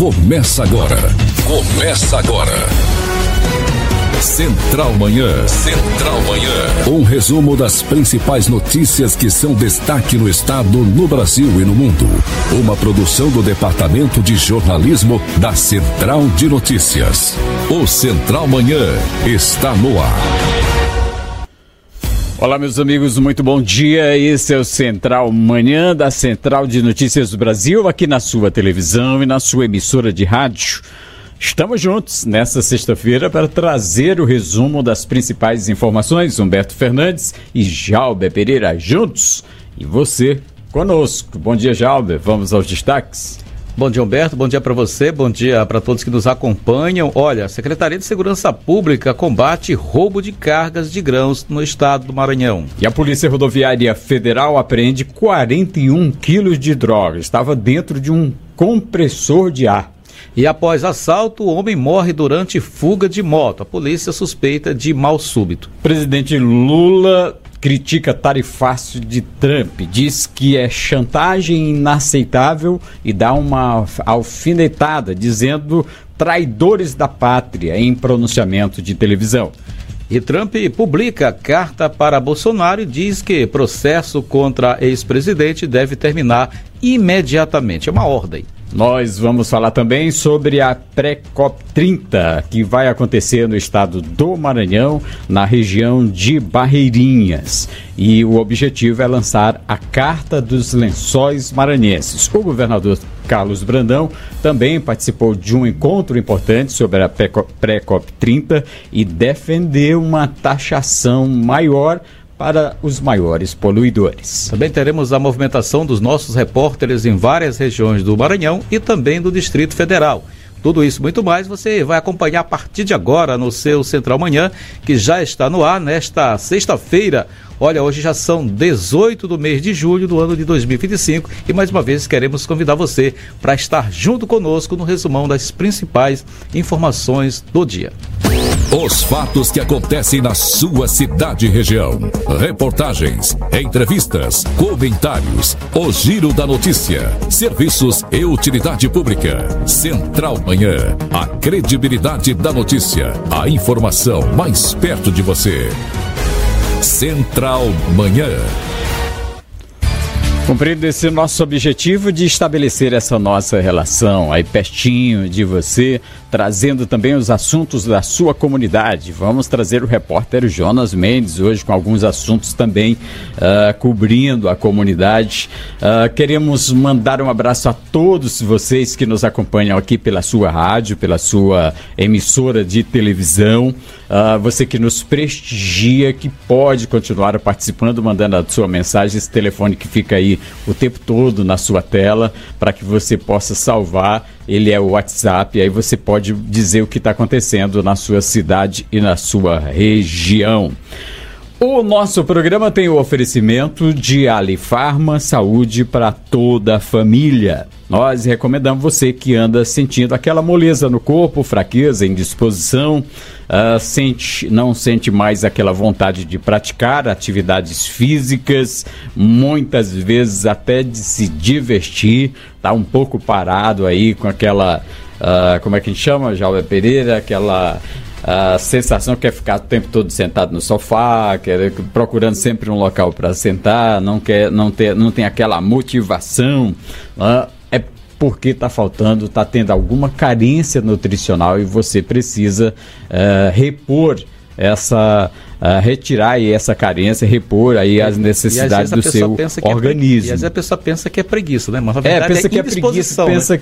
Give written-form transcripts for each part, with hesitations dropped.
Começa agora. Central Manhã. Central Manhã. Um resumo das principais notícias que são destaque no estado, no Brasil e no mundo. Uma produção do Departamento de Jornalismo da Central de Notícias. O Central Manhã está no ar. Olá, meus amigos, muito bom dia. Esse é o Central Manhã da Central de Notícias do Brasil, aqui na sua televisão e na sua emissora de rádio. Estamos juntos nesta sexta-feira para trazer o resumo das principais informações. Humberto Fernandes e Jalber Pereira juntos e você conosco. Bom dia, Jalber. Vamos aos destaques. Bom dia, Humberto. Bom dia para você. Bom dia para todos que nos acompanham. Olha, a Secretaria de Segurança Pública combate roubo de cargas de grãos no estado do Maranhão. E a Polícia Rodoviária Federal apreende 41 quilos de droga. Estava dentro de um compressor de ar. E após assalto, o homem morre durante fuga de moto. A polícia suspeita de mal súbito. Presidente Lula critica tarifácio de Trump, diz que é chantagem inaceitável e dá uma alfinetada, dizendo traidores da pátria em pronunciamento de televisão. E Trump publica carta para Bolsonaro e diz que processo contra ex-presidente deve terminar imediatamente. É uma ordem. Nós vamos falar também sobre a pré-COP30, que vai acontecer no estado do Maranhão, na região de Barreirinhas. E o objetivo é lançar a Carta dos Lençóis Maranhenses. O governador Carlos Brandão também participou de um encontro importante sobre a pré-COP30 e defendeu uma taxação maior para os maiores poluidores. Também teremos a movimentação dos nossos repórteres em várias regiões do Maranhão e também do Distrito Federal. Tudo isso e muito mais você vai acompanhar a partir de agora no seu Central Manhã, que já está no ar nesta sexta-feira. Olha, hoje já são 18 do mês de julho do ano de 2025 e mais uma vez queremos convidar você para estar junto conosco no resumão das principais informações do dia. Os fatos que acontecem na sua cidade e região. Reportagens, entrevistas, comentários, o giro da notícia, serviços e utilidade pública. Central Manhã, a credibilidade da notícia, a informação mais perto de você. Central Manhã. Cumprindo esse nosso objetivo de estabelecer essa nossa relação aí pertinho de você, trazendo também os assuntos da sua comunidade. Vamos trazer o repórter Jonas Mendes hoje com alguns assuntos também cobrindo a comunidade. Queremos mandar um abraço a todos vocês que nos acompanham aqui pela sua rádio, pela sua emissora de televisão. Você que nos prestigia, que pode continuar participando, mandando a sua mensagem, esse telefone que fica aí o tempo todo na sua tela, para que você possa salvar. Ele é o WhatsApp, aí você pode dizer o que está acontecendo na sua cidade e na sua região. O nosso programa tem o oferecimento de Alifarma, saúde para toda a família. Nós recomendamos você que anda sentindo aquela moleza no corpo, fraqueza, indisposição, não sente mais aquela vontade de praticar atividades físicas, muitas vezes até de se divertir, tá um pouco parado aí com aquela, como é que a gente chama, Jalber Pereira, aquela a sensação que é ficar o tempo todo sentado no sofá, procurando sempre um local para sentar, não tem aquela motivação, é porque está faltando, está tendo alguma carência nutricional e você precisa repor retirar aí essa carência, repor aí as necessidades do seu organismo. E às vezes a pessoa pensa que é preguiça, né? Mas na verdade pensa que é preguiça, pensa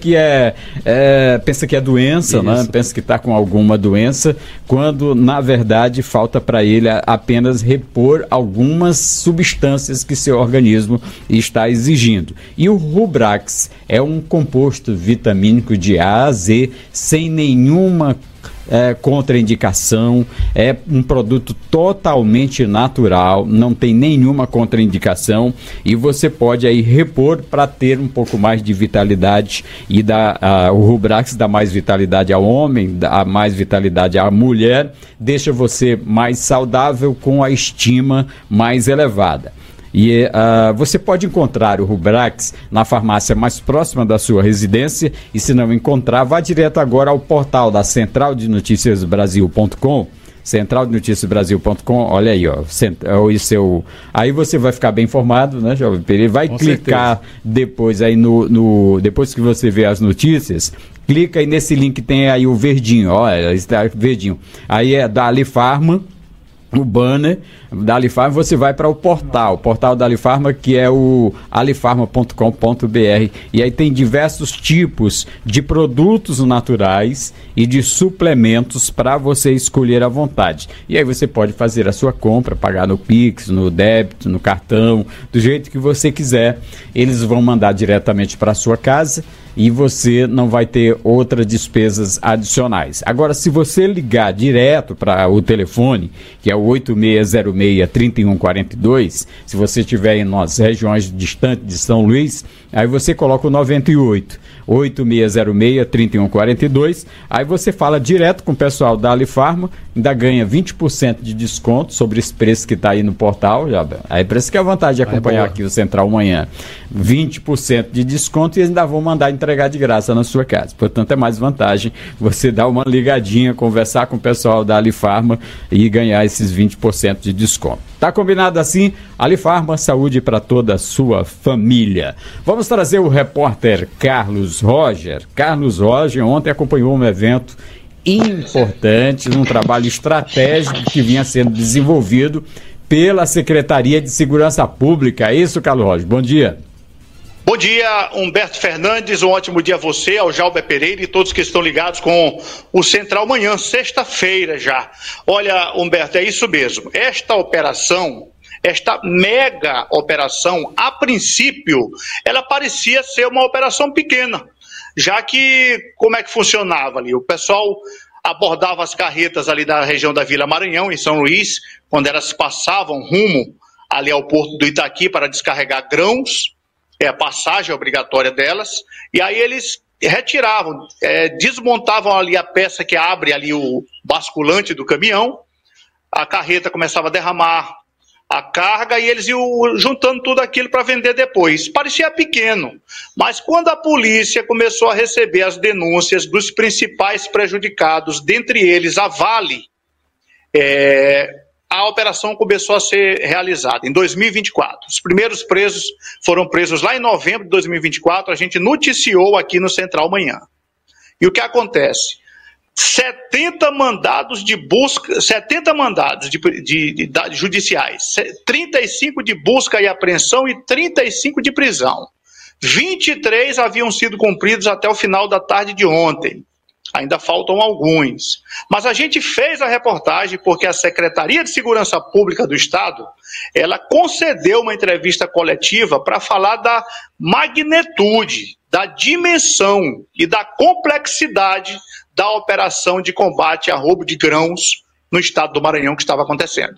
que é doença, né? Pensa que está com alguma doença, quando na verdade falta para ele apenas repor algumas substâncias que seu organismo está exigindo. E o Rubrax é um composto vitamínico de A a Z, sem nenhuma contraindicação, é um produto totalmente natural, não tem nenhuma contraindicação e você pode aí repor para ter um pouco mais de vitalidade e o Rubrax dá mais vitalidade ao homem, dá mais vitalidade à mulher, deixa você mais saudável com a estima mais elevada. E você pode encontrar o Rubrax na farmácia mais próxima da sua residência, e se não encontrar, vá direto agora ao portal da centraldenoticiasbrasil.com, centraldenoticiasbrasil.com, olha aí, ó, aí você vai ficar bem informado, né, Jovem Pereira? Vai com clicar certeza. Depois aí depois que você vê as notícias, clica aí nesse link, tem aí o verdinho, ó, está verdinho, aí é da Alifarma, o banner da Alifarma, você vai para o portal da Alifarma, que é o alifarma.com.br, e aí tem diversos tipos de produtos naturais e de suplementos para você escolher à vontade. E aí você pode fazer a sua compra, pagar no Pix, no débito, no cartão, do jeito que você quiser. Eles vão mandar diretamente para a sua casa e você não vai ter outras despesas adicionais. Agora, se você ligar direto para o telefone, que é o 8606-3142, se você estiver nas regiões distantes de São Luís, aí você coloca o 98 8606-3142, aí você fala direto com o pessoal da Alifarma, ainda ganha 20% de desconto sobre esse preço que está aí no portal. Aí por isso que é a vantagem de acompanhar aqui o Central Manhã. 20% de desconto e ainda vão mandar entregar de graça na sua casa. Portanto, é mais vantagem você dar uma ligadinha, conversar com o pessoal da Alifarma e ganhar esses 20% de desconto. Tá combinado assim? Alifarma, saúde para toda a sua família. Vamos trazer o repórter Carlos Roger. Carlos Roger ontem acompanhou um evento importante, um trabalho estratégico que vinha sendo desenvolvido pela Secretaria de Segurança Pública. É isso, Carlos Roger? Bom dia. Bom dia, Humberto Fernandes, um ótimo dia a você, ao Jalber Pereira e todos que estão ligados com o Central Manhã, sexta-feira já. Olha, Humberto, é isso mesmo. Esta operação, esta mega operação, a princípio, ela parecia ser uma operação pequena, já que, como é que funcionava ali? O pessoal abordava as carretas ali da região da Vila Maranhão, em São Luís, quando elas passavam rumo ali ao porto do Itaqui para descarregar grãos, a passagem obrigatória delas, e aí eles retiravam, desmontavam ali a peça que abre ali o basculante do caminhão, a carreta começava a derramar a carga e eles iam juntando tudo aquilo para vender depois. Parecia pequeno, mas quando a polícia começou a receber as denúncias dos principais prejudicados, dentre eles a Vale, a operação começou a ser realizada em 2024. Os primeiros presos foram presos lá em novembro de 2024, a gente noticiou aqui no Central Manhã. E o que acontece? 70 mandados de busca, 70 mandados judiciais, 35 de busca e apreensão e 35 de prisão. 23 haviam sido cumpridos até o final da tarde de ontem. Ainda faltam alguns. Mas a gente fez a reportagem porque a Secretaria de Segurança Pública do Estado, ela concedeu uma entrevista coletiva para falar da magnitude, da dimensão e da complexidade da operação de combate a roubo de grãos no estado do Maranhão que estava acontecendo.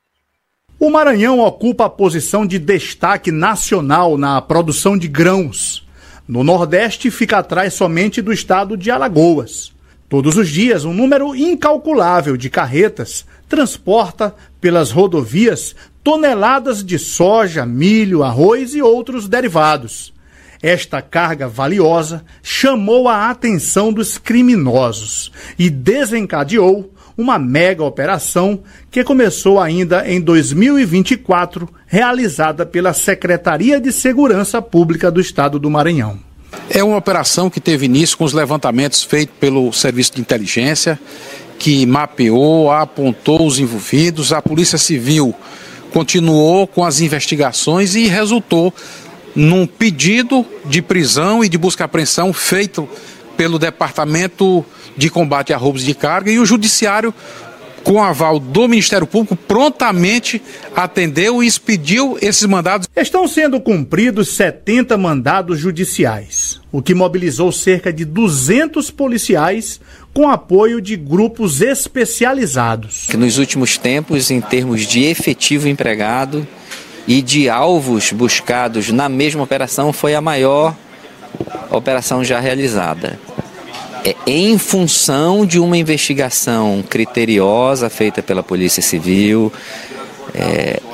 O Maranhão ocupa a posição de destaque nacional na produção de grãos. No Nordeste, fica atrás somente do estado de Alagoas. Todos os dias, um número incalculável de carretas transporta pelas rodovias toneladas de soja, milho, arroz e outros derivados. Esta carga valiosa chamou a atenção dos criminosos e desencadeou uma mega operação que começou ainda em 2024, realizada pela Secretaria de Segurança Pública do Estado do Maranhão. É uma operação que teve início com os levantamentos feitos pelo Serviço de Inteligência, que mapeou, apontou os envolvidos. A Polícia Civil continuou com as investigações e resultou num pedido de prisão e de busca e apreensão feito pelo Departamento de Combate a Roubos de Carga, e o Judiciário, com aval do Ministério Público, prontamente atendeu e expediu esses mandados. Estão sendo cumpridos 70 mandados judiciais, o que mobilizou cerca de 200 policiais com apoio de grupos especializados. Nos últimos tempos, em termos de efetivo empregado e de alvos buscados na mesma operação, foi a maior operação já realizada. Em função de uma investigação criteriosa feita pela Polícia Civil,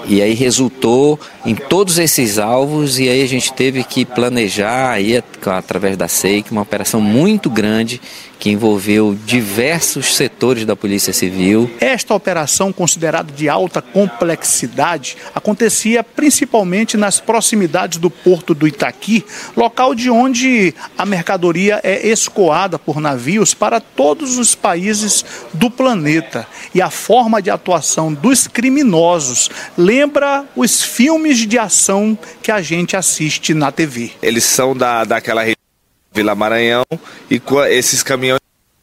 E aí resultou em todos esses alvos, e aí a gente teve que planejar, aí, através da SEIC, uma operação muito grande que envolveu diversos setores da Polícia Civil. Esta operação, considerada de alta complexidade, acontecia principalmente nas proximidades do porto do Itaqui, local de onde a mercadoria é escoada por navios para todos os países do planeta. E a forma de atuação dos criminosos lembra os filmes de ação que a gente assiste na TV. Eles são daquela região Vila Maranhão, e esses caminhões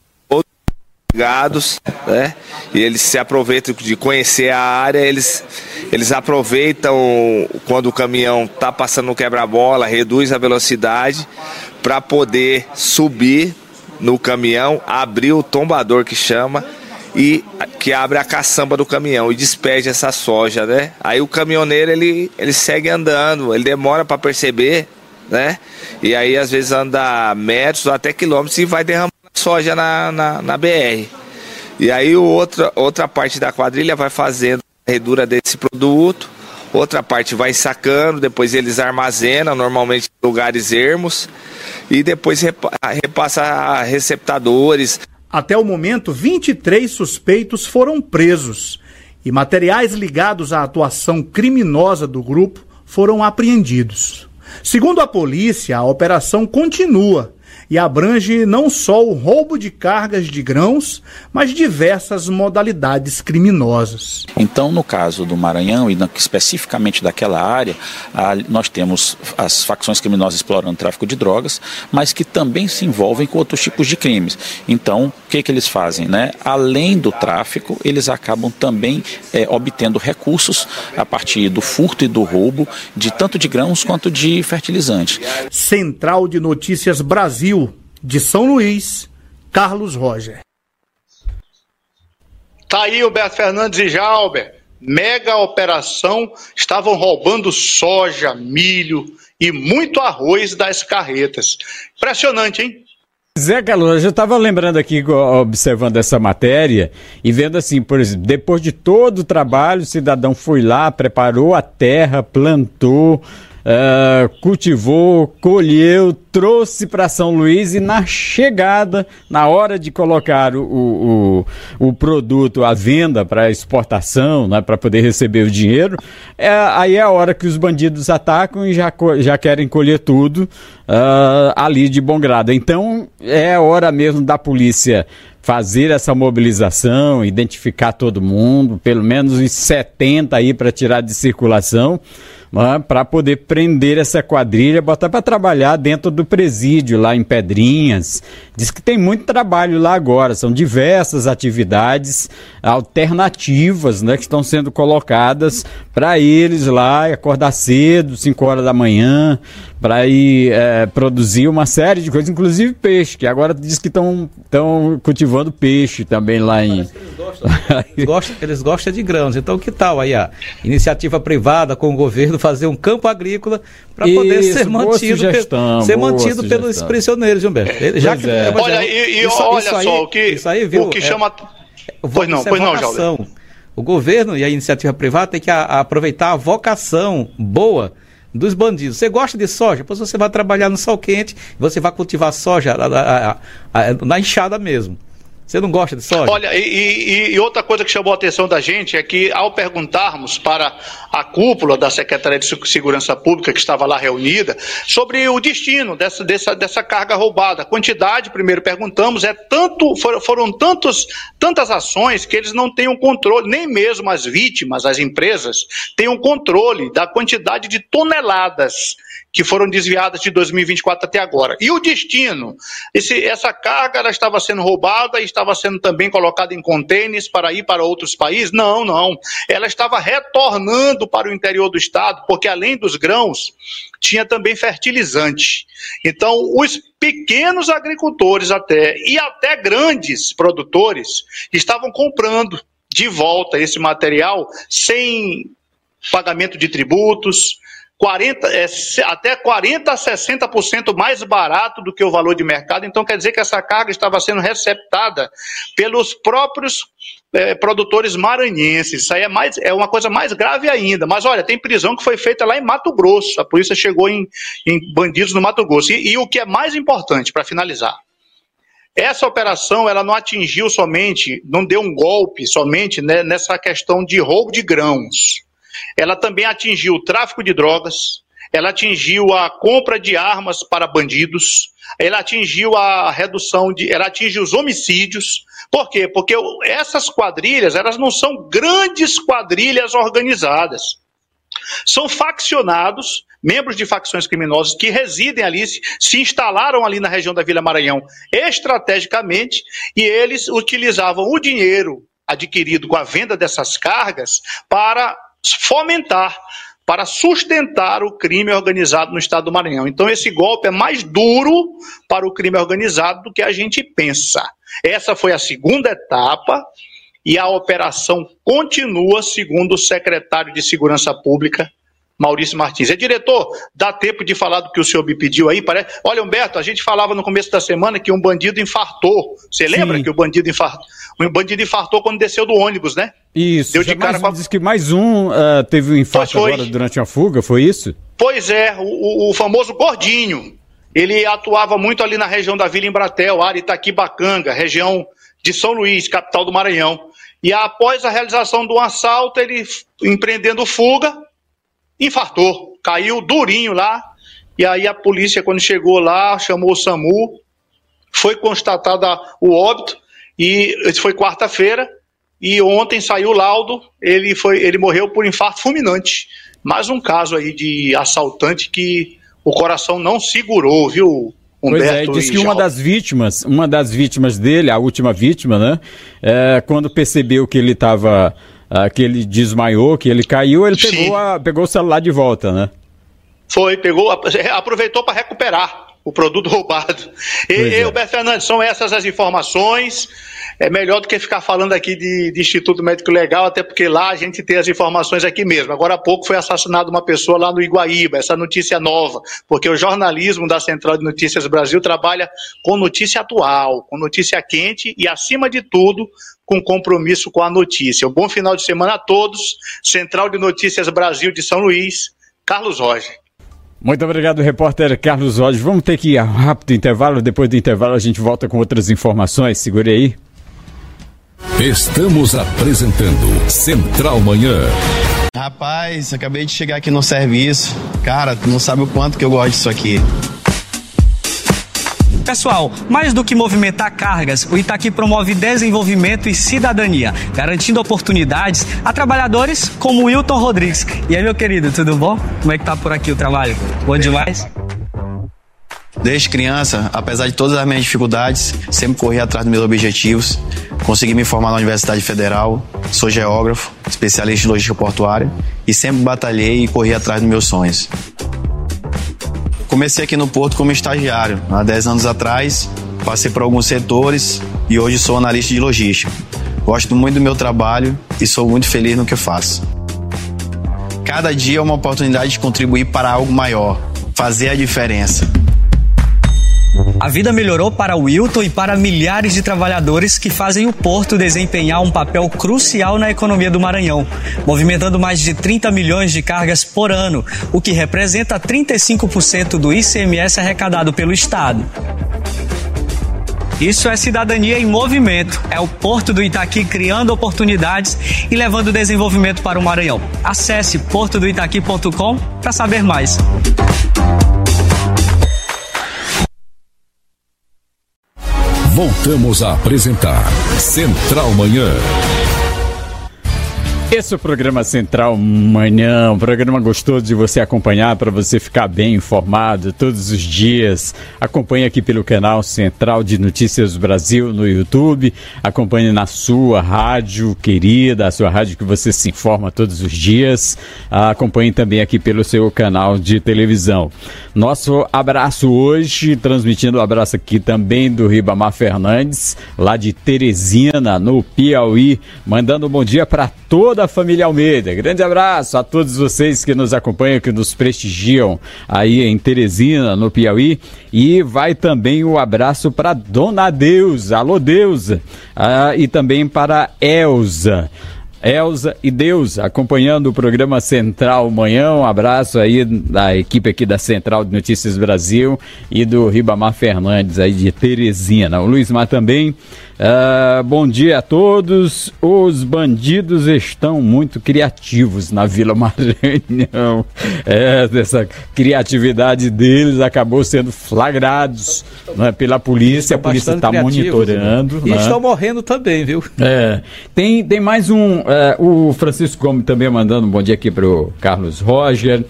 ligados, né? E eles se aproveitam de conhecer a área, eles aproveitam quando o caminhão está passando no quebra-mola, reduz a velocidade para poder subir no caminhão, abrir o tombador que chama, e que abre a caçamba do caminhão e despeja essa soja, né? Aí o caminhoneiro ele segue andando, ele demora para perceber, né? E aí às vezes anda metros ou até quilômetros e vai derramando soja na BR. E aí outra parte da quadrilha vai fazendo a redura desse produto, outra parte vai sacando, depois eles armazenam, normalmente em lugares ermos, e depois repassa a receptadores. Até o momento, 23 suspeitos foram presos e materiais ligados à atuação criminosa do grupo foram apreendidos. Segundo a polícia, a operação continua e abrange não só o roubo de cargas de grãos, mas diversas modalidades criminosas. Então, no caso do Maranhão, e especificamente daquela área, nós temos as facções criminosas explorando o tráfico de drogas, mas que também se envolvem com outros tipos de crimes. Então, o que eles fazem, né? Além do tráfico, eles acabam também obtendo recursos a partir do furto e do roubo, tanto de grãos quanto de fertilizantes. Central de Notícias Brasil, de São Luís, Carlos Roger. Tá aí o Beto Fernandes e Jalber. Mega operação, estavam roubando soja, milho e muito arroz das carretas. Impressionante, hein? Zé Carlos, eu estava lembrando aqui, observando essa matéria e vendo assim, por exemplo, depois de todo o trabalho, o cidadão foi lá, preparou a terra, plantou, cultivou, colheu, trouxe para São Luís, e na chegada, na hora de colocar o produto à venda para exportação, né, para poder receber o dinheiro, aí é a hora que os bandidos atacam e já querem colher tudo ali de bom grado. Então é a hora mesmo da polícia fazer essa mobilização, identificar todo mundo, pelo menos uns 70 aí para tirar de circulação, para poder prender essa quadrilha, botar para trabalhar dentro do presídio lá em Pedrinhas. Diz que tem muito trabalho lá agora, são diversas atividades alternativas, né, que estão sendo colocadas para eles lá acordar cedo, 5 horas da manhã, para ir produzir uma série de coisas, inclusive peixe, que agora diz que estão cultivando peixe também lá em... Eles gostam de grãos, então que tal aí a iniciativa privada com o governo fazer um campo agrícola para poder ser mantido pelos prisioneiros, Humberto. Olha só, o que chama... Pois não, Jalder. O governo e a iniciativa privada tem que aproveitar a vocação boa dos bandidos. Você gosta de soja? Depois você vai trabalhar no sol quente, você vai cultivar soja na enxada mesmo. Você não gosta de soja? Olha, e outra coisa que chamou a atenção da gente é que, ao perguntarmos para a cúpula da Secretaria de Segurança Pública, que estava lá reunida, sobre o destino dessa carga roubada, a quantidade, primeiro perguntamos, foram tantas ações que eles não têm um controle, nem mesmo as vítimas, as empresas, têm um controle da quantidade de toneladas que foram desviadas de 2024 até agora. E o destino? Essa carga ela estava sendo roubada e estava sendo também colocada em contêineres para ir para outros países? Não. Ela estava retornando para o interior do estado, porque além dos grãos, tinha também fertilizante. Então, os pequenos agricultores e até grandes produtores estavam comprando de volta esse material sem pagamento de tributos, até 40% a 60% mais barato do que o valor de mercado. Então quer dizer que essa carga estava sendo receptada pelos próprios produtores maranhenses. Isso aí é uma coisa mais grave ainda. Mas olha, tem prisão que foi feita lá em Mato Grosso. A polícia chegou em bandidos no Mato Grosso. E o que é mais importante, para finalizar, essa operação ela não atingiu somente, não deu um golpe somente, né, nessa questão de roubo de grãos. Ela também atingiu o tráfico de drogas, ela atingiu a compra de armas para bandidos, ela atingiu ela atinge os homicídios. Por quê? Porque essas quadrilhas, elas não são grandes quadrilhas organizadas. São faccionados, membros de facções criminosas que residem ali, se instalaram ali na região da Vila Maranhão estrategicamente, e eles utilizavam o dinheiro adquirido com a venda dessas cargas para fomentar, para sustentar o crime organizado no estado do Maranhão. Então esse golpe é mais duro para o crime organizado do que a gente pensa. Essa foi a segunda etapa e a operação continua, segundo o secretário de Segurança Pública, Maurício Martins. Diretor, dá tempo de falar do que o senhor me pediu aí? Olha, Humberto, a gente falava no começo da semana que um bandido infartou. Você lembra que o bandido infartou? Um bandido infartou quando desceu do ônibus, né? Isso. Deu de cara diz que mais um teve um infarto agora durante a fuga, foi isso? Pois é, o famoso Gordinho. Ele atuava muito ali na região da Vila Embratel, área Itaquibacanga, região de São Luís, capital do Maranhão. E após a realização do assalto, ele empreendendo fuga, infartou, caiu durinho lá. E aí a polícia, quando chegou lá, chamou o SAMU, foi constatado o óbito, e isso foi quarta-feira, e ontem saiu o laudo, ele morreu por infarto fulminante. Mais um caso aí de assaltante que o coração não segurou, viu, Humberto? Pois diz que uma das vítimas dele, a última vítima, né, quando percebeu que ele estava, que ele desmaiou, que ele caiu, ele pegou o celular de volta, né? Aproveitou para recuperar o produto roubado. Humberto Fernandes, são essas as informações. É melhor do que ficar falando aqui de Instituto Médico Legal, até porque lá a gente tem as informações aqui mesmo. Agora há pouco foi assassinada uma pessoa lá no Iguaíba, essa notícia nova, porque o jornalismo da Central de Notícias Brasil trabalha com notícia atual, com notícia quente e, acima de tudo, com compromisso com a notícia. Um bom final de semana a todos. Central de Notícias Brasil de São Luís, Carlos Roger. Muito obrigado, repórter Carlos Roger. Vamos ter que ir a um rápido intervalo. Depois do intervalo a gente volta com outras informações. Segure aí. Estamos apresentando Central Manhã. Rapaz, acabei de chegar aqui no serviço. Cara, tu não sabe o quanto que eu gosto disso aqui. Pessoal, mais do que movimentar cargas, o Itaqui promove desenvolvimento e cidadania, garantindo oportunidades a trabalhadores como o Wilton Rodrigues. E aí, meu querido, tudo bom? Como é que tá por aqui o trabalho? Bom demais? Desde criança, apesar de todas as minhas dificuldades, sempre corri atrás dos meus objetivos. Consegui me formar na Universidade Federal, sou geógrafo, especialista em logística portuária e sempre batalhei e corri atrás dos meus sonhos. Comecei aqui no Porto como estagiário, há 10 anos atrás, passei por alguns setores e hoje sou analista de logística. Gosto muito do meu trabalho e sou muito feliz no que faço. Cada dia é uma oportunidade de contribuir para algo maior, fazer a diferença. A vida melhorou para o Wilton e para milhares de trabalhadores que fazem o Porto desempenhar um papel crucial na economia do Maranhão, movimentando mais de 30 milhões de cargas por ano, o que representa 35% do ICMS arrecadado pelo Estado. Isso é cidadania em movimento. É o Porto do Itaqui criando oportunidades e levando desenvolvimento para o Maranhão. Acesse portodoitaqui.com para saber mais. Voltamos a apresentar Central Manhã. Esse é o programa Central Manhã, um programa gostoso de você acompanhar, para você ficar bem informado todos os dias. Acompanhe aqui pelo canal Central de Notícias Brasil no YouTube, acompanhe na sua rádio querida, a sua rádio que você se informa todos os dias, acompanhe também aqui pelo seu canal de televisão. Nosso abraço hoje, transmitindo um abraço aqui também do Ribamar Fernandes, lá de Teresina, no Piauí, mandando um bom dia para toda toda a família Almeida. Grande abraço a todos vocês que nos acompanham, que nos prestigiam aí em Teresina, no Piauí. E vai também o abraço para Dona Deusa, alô Deusa, e também para Elza e Deusa, acompanhando o programa Central Manhã. Um abraço aí da equipe aqui da Central de Notícias Brasil e do Ribamar Fernandes aí de Teresina. O Luiz Mar também. Bom dia a todos. Os bandidos estão muito criativos na Vila Maranhão. Essa criatividade deles acabou sendo flagrados, né, pela polícia. A polícia está monitorando. E né? Estão morrendo também, viu? Tem mais um. O Francisco Gomes também mandando um bom dia aqui para o Carlos Roger.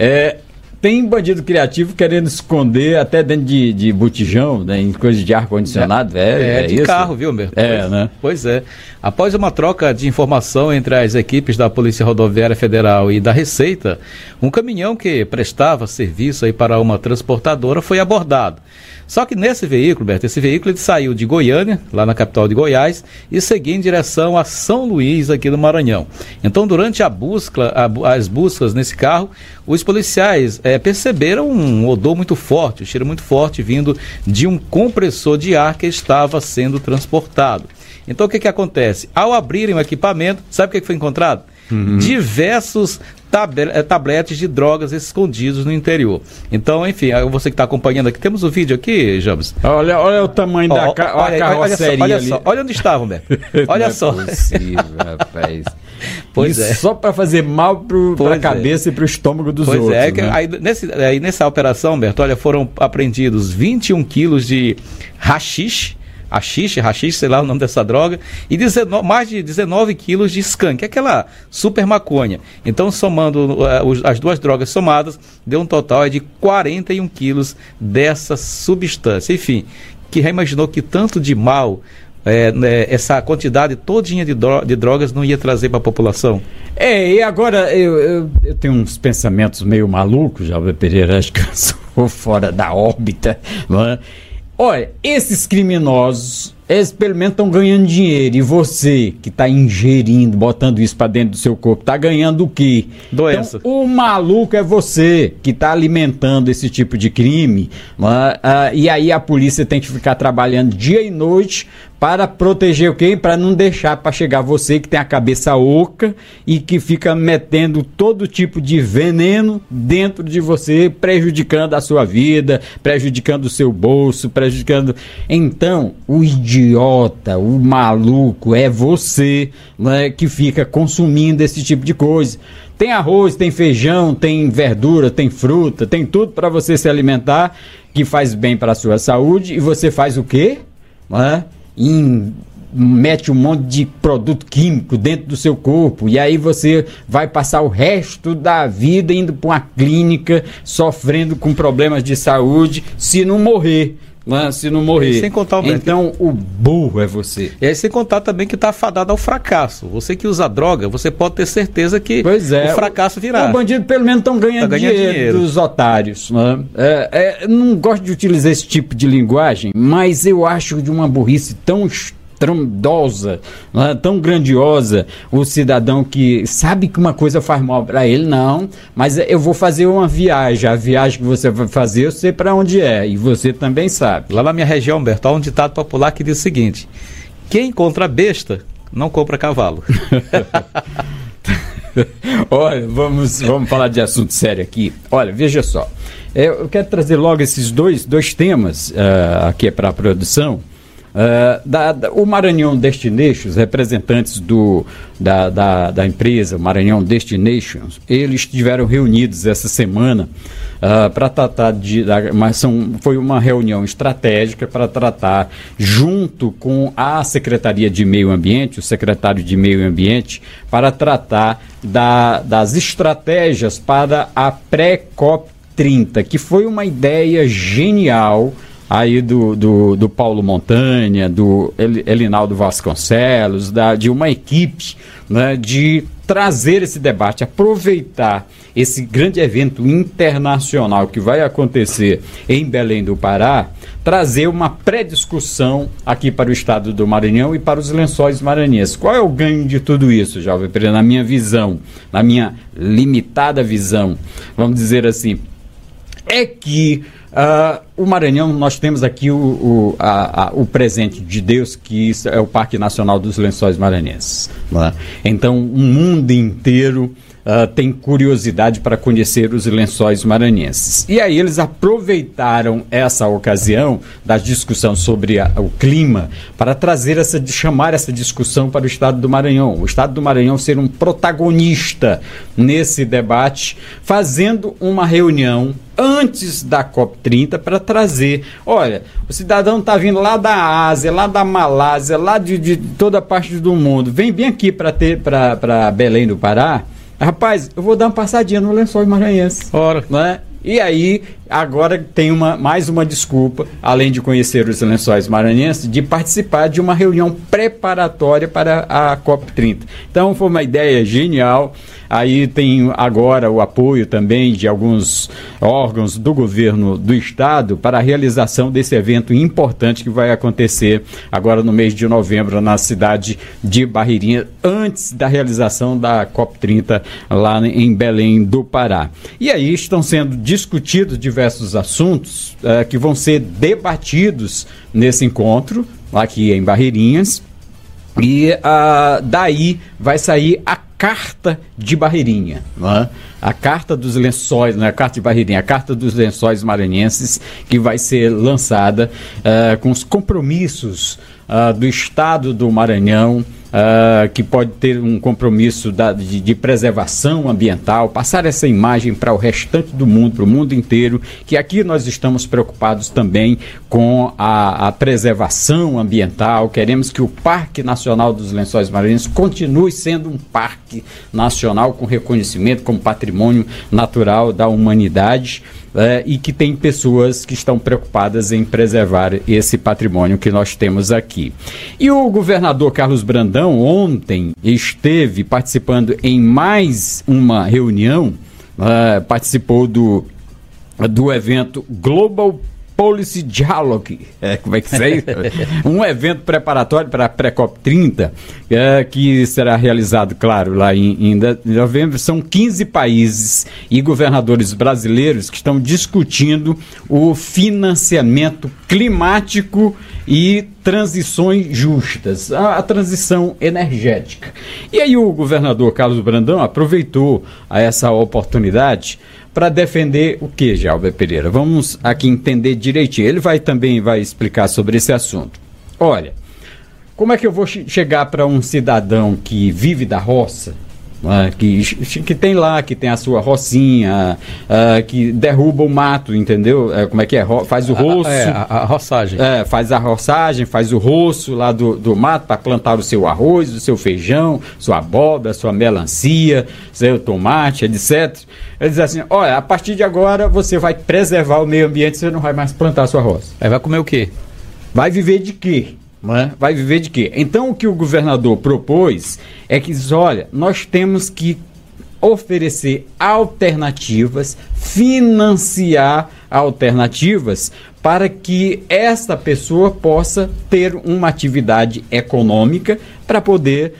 Tem bandido criativo querendo esconder até dentro de botijão, né, em coisa de ar-condicionado. De isso? Carro, viu, Humberto? Né? Pois é. Após uma troca de informação entre as equipes da Polícia Rodoviária Federal e da Receita, um caminhão que prestava serviço aí para uma transportadora foi abordado. Só que nesse veículo, Berto, ele saiu de Goiânia, lá na capital de Goiás, e seguia em direção a São Luís, aqui no Maranhão. Então, durante as buscas nesse carro, os policiais perceberam um odor muito forte, um cheiro muito forte, vindo de um compressor de ar que estava sendo transportado. Então, o que acontece? Ao abrirem o equipamento, sabe o que foi encontrado? Diversos tabletes de drogas escondidos no interior. Então, enfim, você que está acompanhando aqui, temos o vídeo aqui, Jobs. Olha o tamanho da carroceria ali. Olha onde estava, Humberto. Olha só. Não é possível, rapaz. Pois é. Só para fazer mal para a cabeça e para o estômago dos outros. Pois é, né? aí nessa operação, Humberto, olha, foram apreendidos 21 quilos de haxixe, sei lá o nome dessa droga, e mais de 19 quilos de skunk, aquela super maconha. Então, somando as duas drogas somadas, deu um total de 41 quilos dessa substância. Enfim, que já imaginou que tanto de mal essa quantidade todinha de drogas não ia trazer para a população? E agora eu tenho uns pensamentos meio malucos, Jalber Pereira, acho que eu sou fora da órbita, não é? Olha, esses criminosos, eles pelo menos estão ganhando dinheiro. E você que está ingerindo, botando isso para dentro do seu corpo, está ganhando o quê? Doença. Então, o maluco é você que está alimentando esse tipo de crime. E aí a polícia tem que ficar trabalhando dia e noite para proteger o quê? Para não deixar para chegar você que tem a cabeça oca e que fica metendo todo tipo de veneno dentro de você, prejudicando a sua vida, prejudicando o seu bolso, prejudicando... Então, o idiota, o maluco é você, né, que fica consumindo esse tipo de coisa. Tem arroz, tem feijão, tem verdura, tem fruta, tem tudo para você se alimentar, que faz bem para a sua saúde, e você faz o quê? Mete um monte de produto químico dentro do seu corpo, e aí você vai passar o resto da vida indo para uma clínica, sofrendo com problemas de saúde, se não morrer. Se não morrer. Sem contar então o burro é você. E aí, sem contar também que está fadado ao fracasso. Você que usa droga, você pode ter certeza que o fracasso virá. O bandido pelo menos estão ganhando dinheiro dos otários. Né? Não gosto de utilizar esse tipo de linguagem, mas eu acho de uma burrice tão estrondosa, tão grandiosa, o cidadão que sabe que uma coisa faz mal para ele, não, mas eu vou fazer uma viagem, a viagem que você vai fazer eu sei para onde é, e você também sabe. Lá na minha região, Humberto, há um ditado popular que diz o seguinte: quem compra besta, não compra cavalo. Olha, vamos falar de assunto sério aqui. Olha, veja só, eu quero trazer logo esses dois temas aqui para a produção. O Maranhão Destinations, representantes da empresa Maranhão Destinations, eles estiveram reunidos essa semana para tratar foi uma reunião estratégica para tratar, junto com a Secretaria de Meio Ambiente, o secretário de Meio Ambiente, para tratar das estratégias para a pré-COP 30, que foi uma ideia genial aí do Paulo Montanha, do Elinaldo Vasconcelos, de uma equipe, né, de trazer esse debate, aproveitar esse grande evento internacional que vai acontecer em Belém do Pará, trazer uma pré-discussão aqui para o estado do Maranhão e para os Lençóis Maranhenses. Qual é o ganho de tudo isso, Jalber Pereira, na minha visão, na minha limitada visão, vamos dizer assim, é que o Maranhão, nós temos aqui o presente de Deus, que é o Parque Nacional dos Lençóis Maranhenses, né? Então, o mundo inteiro tem curiosidade para conhecer os Lençóis Maranhenses. E aí eles aproveitaram essa ocasião da discussão sobre o clima para chamar essa discussão para o estado do Maranhão. O estado do Maranhão ser um protagonista nesse debate, fazendo uma reunião antes da COP30 para trazer, olha, o cidadão está vindo lá da Ásia, lá da Malásia, lá de toda parte do mundo, vem bem aqui para Belém do Pará. Rapaz, eu vou dar uma passadinha no Lençóis Maranhenses. Ora. Né? E aí, agora tem mais uma desculpa, além de conhecer os Lençóis Maranhenses, de participar de uma reunião preparatória para a COP30. Então, foi uma ideia genial. Aí tem agora o apoio também de alguns órgãos do governo do estado para a realização desse evento importante que vai acontecer agora no mês de novembro na cidade de Barreirinha, antes da realização da COP30 lá em Belém do Pará. E aí estão sendo discutidos diversos assuntos que vão ser debatidos nesse encontro aqui em Barreirinhas, e daí vai sair a Carta de Barreirinha, né? A Carta dos Lençóis, não é a Carta de Barreirinha, a Carta dos Lençóis Maranhenses, que vai ser lançada com os compromissos do estado do Maranhão, que pode ter um compromisso de preservação ambiental, passar essa imagem para o restante do mundo, para o mundo inteiro, que aqui nós estamos preocupados também com a preservação ambiental. Queremos que o Parque Nacional dos Lençóis Maranhenses continue sendo um parque nacional com reconhecimento como patrimônio natural da humanidade, e que tem pessoas que estão preocupadas em preservar esse patrimônio que nós temos aqui. E o governador Carlos Brandão ontem esteve participando em mais uma reunião, participou do evento Global Policy Dialogue, como é que sei? Um evento preparatório para a pré-COP30, que será realizado, claro, lá em novembro. São 15 países e governadores brasileiros que estão discutindo o financiamento climático e transições justas, a transição energética. E aí o governador Carlos Brandão aproveitou essa oportunidade para defender o que, Jalber Pereira? Vamos aqui entender direitinho. Ele também vai explicar sobre esse assunto. Olha, como é que eu vou chegar para um cidadão que vive da roça, que tem lá, que tem a sua rocinha, que derruba o mato, entendeu? Como é que é? Faz o roço. A roçagem. Faz a roçagem, faz o roço lá do mato para plantar o seu arroz, o seu feijão, sua abóbora, sua melancia, seu tomate, etc. Ele diz assim, olha, a partir de agora você vai preservar o meio ambiente, você não vai mais plantar a sua roça. Aí vai comer o quê? Vai viver de quê? Vai viver de quê? Então o que o governador propôs é que diz, olha, nós temos que oferecer alternativas, financiar alternativas para que essa pessoa possa ter uma atividade econômica para poder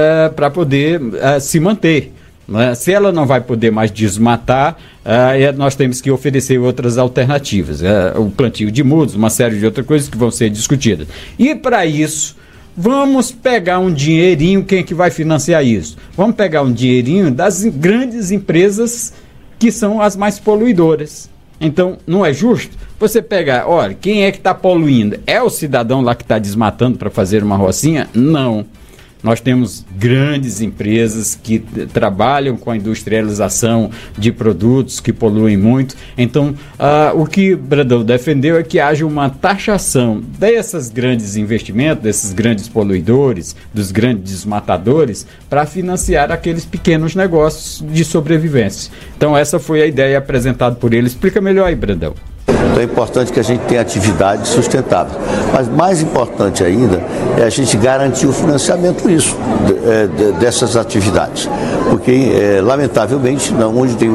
se manter. Se ela não vai poder mais desmatar, nós temos que oferecer outras alternativas, o plantio de mudas, uma série de outras coisas que vão ser discutidas. E para isso, vamos pegar um dinheirinho. Quem é que vai financiar isso? Vamos pegar um dinheirinho das grandes empresas que são as mais poluidoras. Então, não é justo você pegar, olha, quem é que está poluindo? É o cidadão lá que está desmatando para fazer uma rocinha? Não. Nós temos grandes empresas que trabalham com a industrialização de produtos que poluem muito. Então, o que Brandão defendeu é que haja uma taxação desses grandes investimentos, desses grandes poluidores, dos grandes desmatadores, para financiar aqueles pequenos negócios de sobrevivência. Então, essa foi a ideia apresentada por ele. Explica melhor aí, Brandão. Então é importante que a gente tenha atividade sustentável. Mas mais importante ainda é a gente garantir o financiamento dessas atividades. porque lamentavelmente, onde tem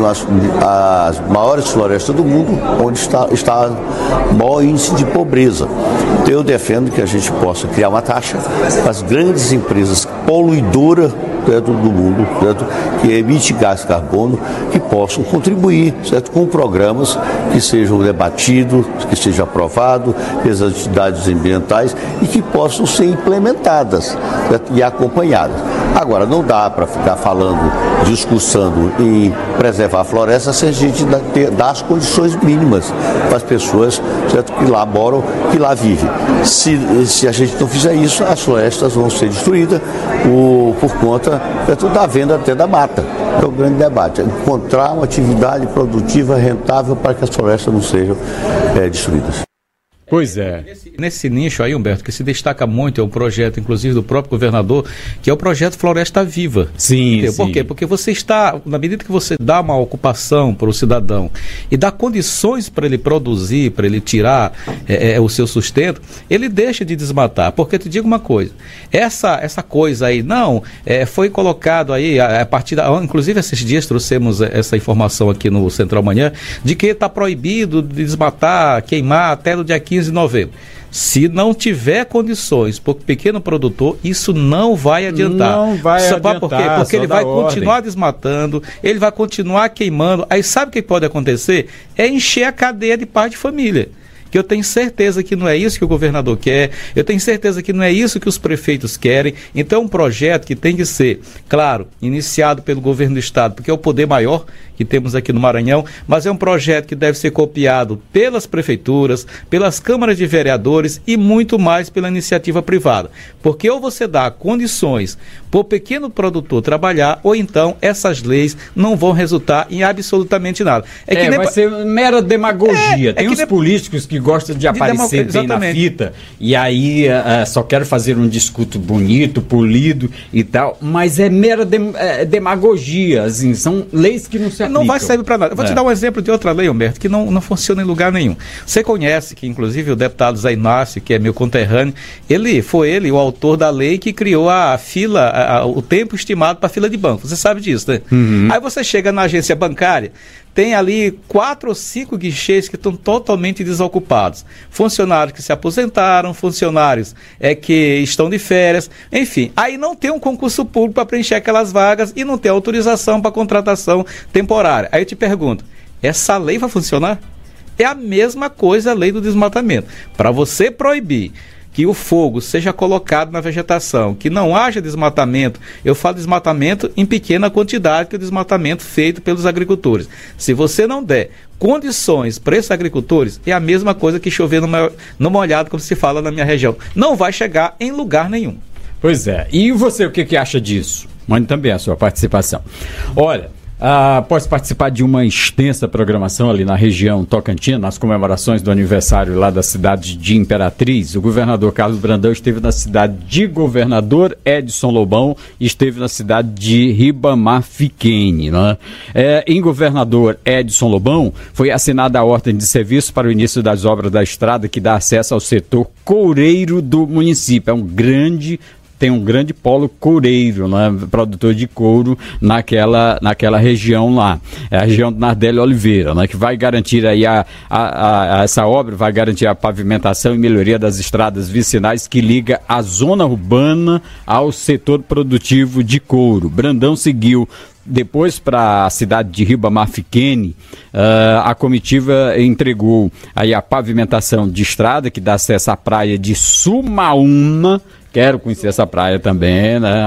as maiores florestas do mundo, onde está o maior índice de pobreza. Então eu defendo que a gente possa criar uma taxa para as grandes empresas poluidoras do mundo, certo? Que emitem gás de carbono, que possam contribuir, certo? Com programas que sejam debatidos, que sejam aprovados pelas entidades ambientais e que possam ser implementadas, certo? E acompanhadas. Agora, não dá para ficar discursando em preservar a floresta se a gente dá as condições mínimas para as pessoas, certo? Que lá moram, que lá vivem. Se a gente não fizer isso, as florestas vão ser destruídas por conta da venda até da mata. É o grande debate, é encontrar uma atividade produtiva rentável para que as florestas não sejam destruídas. Pois é. Nesse nicho aí, Humberto, que se destaca muito, é um projeto, inclusive, do próprio governador, que é o projeto Floresta Viva. Sim, sim. Por quê? Porque você está, na medida que você dá uma ocupação para o cidadão e dá condições para ele produzir, para ele tirar o seu sustento, ele deixa de desmatar. Porque eu te digo uma coisa, essa coisa aí, foi colocado aí, a partir inclusive esses dias trouxemos essa informação aqui no Central Manhã, de que está proibido de desmatar, queimar até o dia 15 de novembro. Se não tiver condições para o pequeno produtor, isso não vai adiantar. Não vai adiantar. Por quê? Porque ele vai continuar desmatando, ele vai continuar queimando. Aí sabe o que pode acontecer? É encher a cadeia de pai de família. Que eu tenho certeza que não é isso que o governador quer, eu tenho certeza que não é isso que os prefeitos querem. Então é um projeto que tem que ser, claro, iniciado pelo governo do estado, porque é o poder maior que temos aqui no Maranhão, mas é um projeto que deve ser copiado pelas prefeituras, pelas câmaras de vereadores e muito mais pela iniciativa privada. Porque ou você dá condições para o pequeno produtor trabalhar, ou então essas leis não vão resultar em absolutamente nada. Vai ser mera demagogia. Tem uns políticos que gostam de aparecer bem na fita, e aí só quero fazer um discurso bonito, polido e tal, mas é mera demagogia, assim, são leis que não se aplicam. Não vai servir para nada. Eu vou te dar um exemplo de outra lei, Humberto, que não funciona em lugar nenhum. Você conhece que, inclusive, o deputado Zé Inácio, que é meu conterrâneo, foi ele o autor da lei que criou a fila, o tempo estimado para a fila de banco. Você sabe disso, né? Uhum. Aí você chega na agência bancária, tem ali 4 ou 5 guichês que estão totalmente desocupados. Funcionários que se aposentaram, funcionários que estão de férias, enfim. Aí não tem um concurso público para preencher aquelas vagas e não tem autorização para contratação temporária. Aí eu te pergunto, essa lei vai funcionar? É a mesma coisa a lei do desmatamento. Para você proibir que o fogo seja colocado na vegetação, que não haja desmatamento, eu falo desmatamento em pequena quantidade, que é o desmatamento feito pelos agricultores. Se você não der condições para esses agricultores, é a mesma coisa que chover no molhado, como se fala na minha região. Não vai chegar em lugar nenhum. Pois é. E você, o que acha disso? Mande também a sua participação. Olha, após participar de uma extensa programação ali na região Tocantins, nas comemorações do aniversário lá da cidade de Imperatriz, o governador Carlos Brandão esteve na cidade de Governador Edson Lobão e esteve na cidade de Ribamar Fiquene, né? Em Governador Edson Lobão foi assinada a ordem de serviço para o início das obras da estrada que dá acesso ao setor coureiro do município. Tem um grande polo coureiro, né, produtor de couro naquela região lá, a região do Nardelli Oliveira, né, que vai garantir aí essa obra, vai garantir a pavimentação e melhoria das estradas vicinais que liga a zona urbana ao setor produtivo de couro. Brandão seguiu depois para a cidade de Ribamar Fiquene. A comitiva entregou aí a pavimentação de estrada que dá acesso à praia de Sumaúna. Quero conhecer essa praia também, né?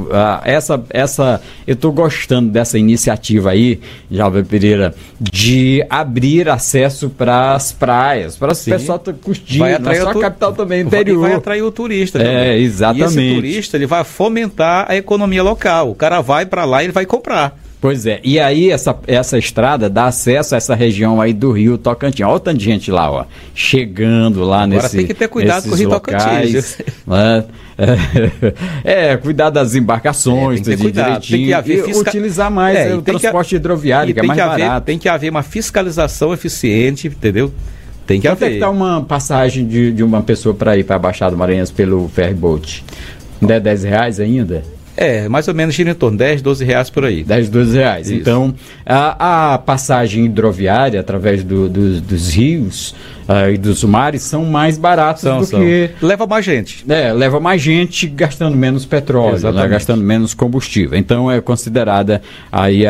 Eu estou gostando dessa iniciativa aí, Jalber Pereira, de abrir acesso para as praias, para o pessoal curtir, não é só a capital também, interior. Vai atrair o turista também. Exatamente. E esse turista, ele vai fomentar a economia local. O cara vai para lá e ele vai comprar. Pois é, e aí essa estrada dá acesso a essa região aí do Rio Tocantins. Olha o tanto de gente lá, ó, chegando lá Agora tem que ter cuidado com o Rio Tocantins. Né? Cuidar das embarcações, tem que cuidar, direitinho, tem que haver utilizar mais o transporte hidroviário, que é mais barato. Tem que haver uma fiscalização eficiente, entendeu? Tem que haver. Quanto é que tá uma passagem de uma pessoa para ir para a Baixada do Maranhão pelo ferryboat? Não é R$10 ainda? Mais ou menos gira em torno de R$10, R$12 por aí. R$10, R$12. Isso. Então, a passagem hidroviária através dos rios e dos mares são mais baratos que... Leva mais gente. Leva mais gente gastando menos petróleo, né? Gastando menos combustível. Então, é considerada aí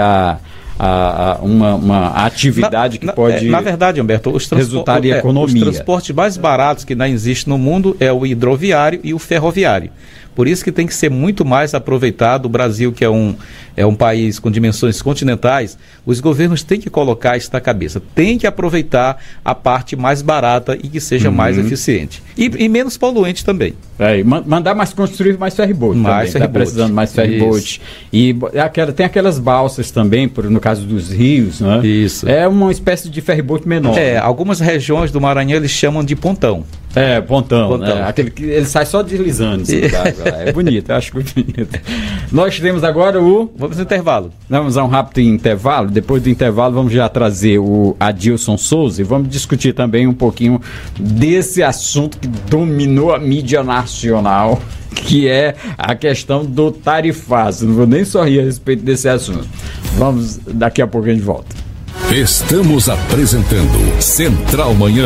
uma atividade que pode... Na verdade, Humberto, resultar em economia. Os transportes mais baratos que ainda existem no mundo é o hidroviário e o ferroviário. Por isso que tem que ser muito mais aproveitado. O Brasil, que é um país com dimensões continentais, os governos têm que colocar isso na cabeça. Tem que aproveitar a parte mais barata e que seja mais eficiente. E menos poluente também. Mandar construir mais ferryboat também. Está precisando mais ferryboat. E tem aquelas balsas também, no caso dos rios, né? Isso. É uma espécie de ferryboat menor. Algumas regiões do Maranhão eles chamam de pontão. Pontão. Né? Aquele que ele sai só deslizando em cima d'água. É bonito, eu acho bonito. Nós temos agora Vamos ao intervalo. Vamos a um rápido intervalo. Depois do intervalo, vamos já trazer o Adilson Souza e vamos discutir também um pouquinho desse assunto que dominou a mídia nacional, que é a questão do tarifaço. Não vou nem sorrir a respeito desse assunto. Vamos, daqui a pouco a gente volta. Estamos apresentando Central Manhã.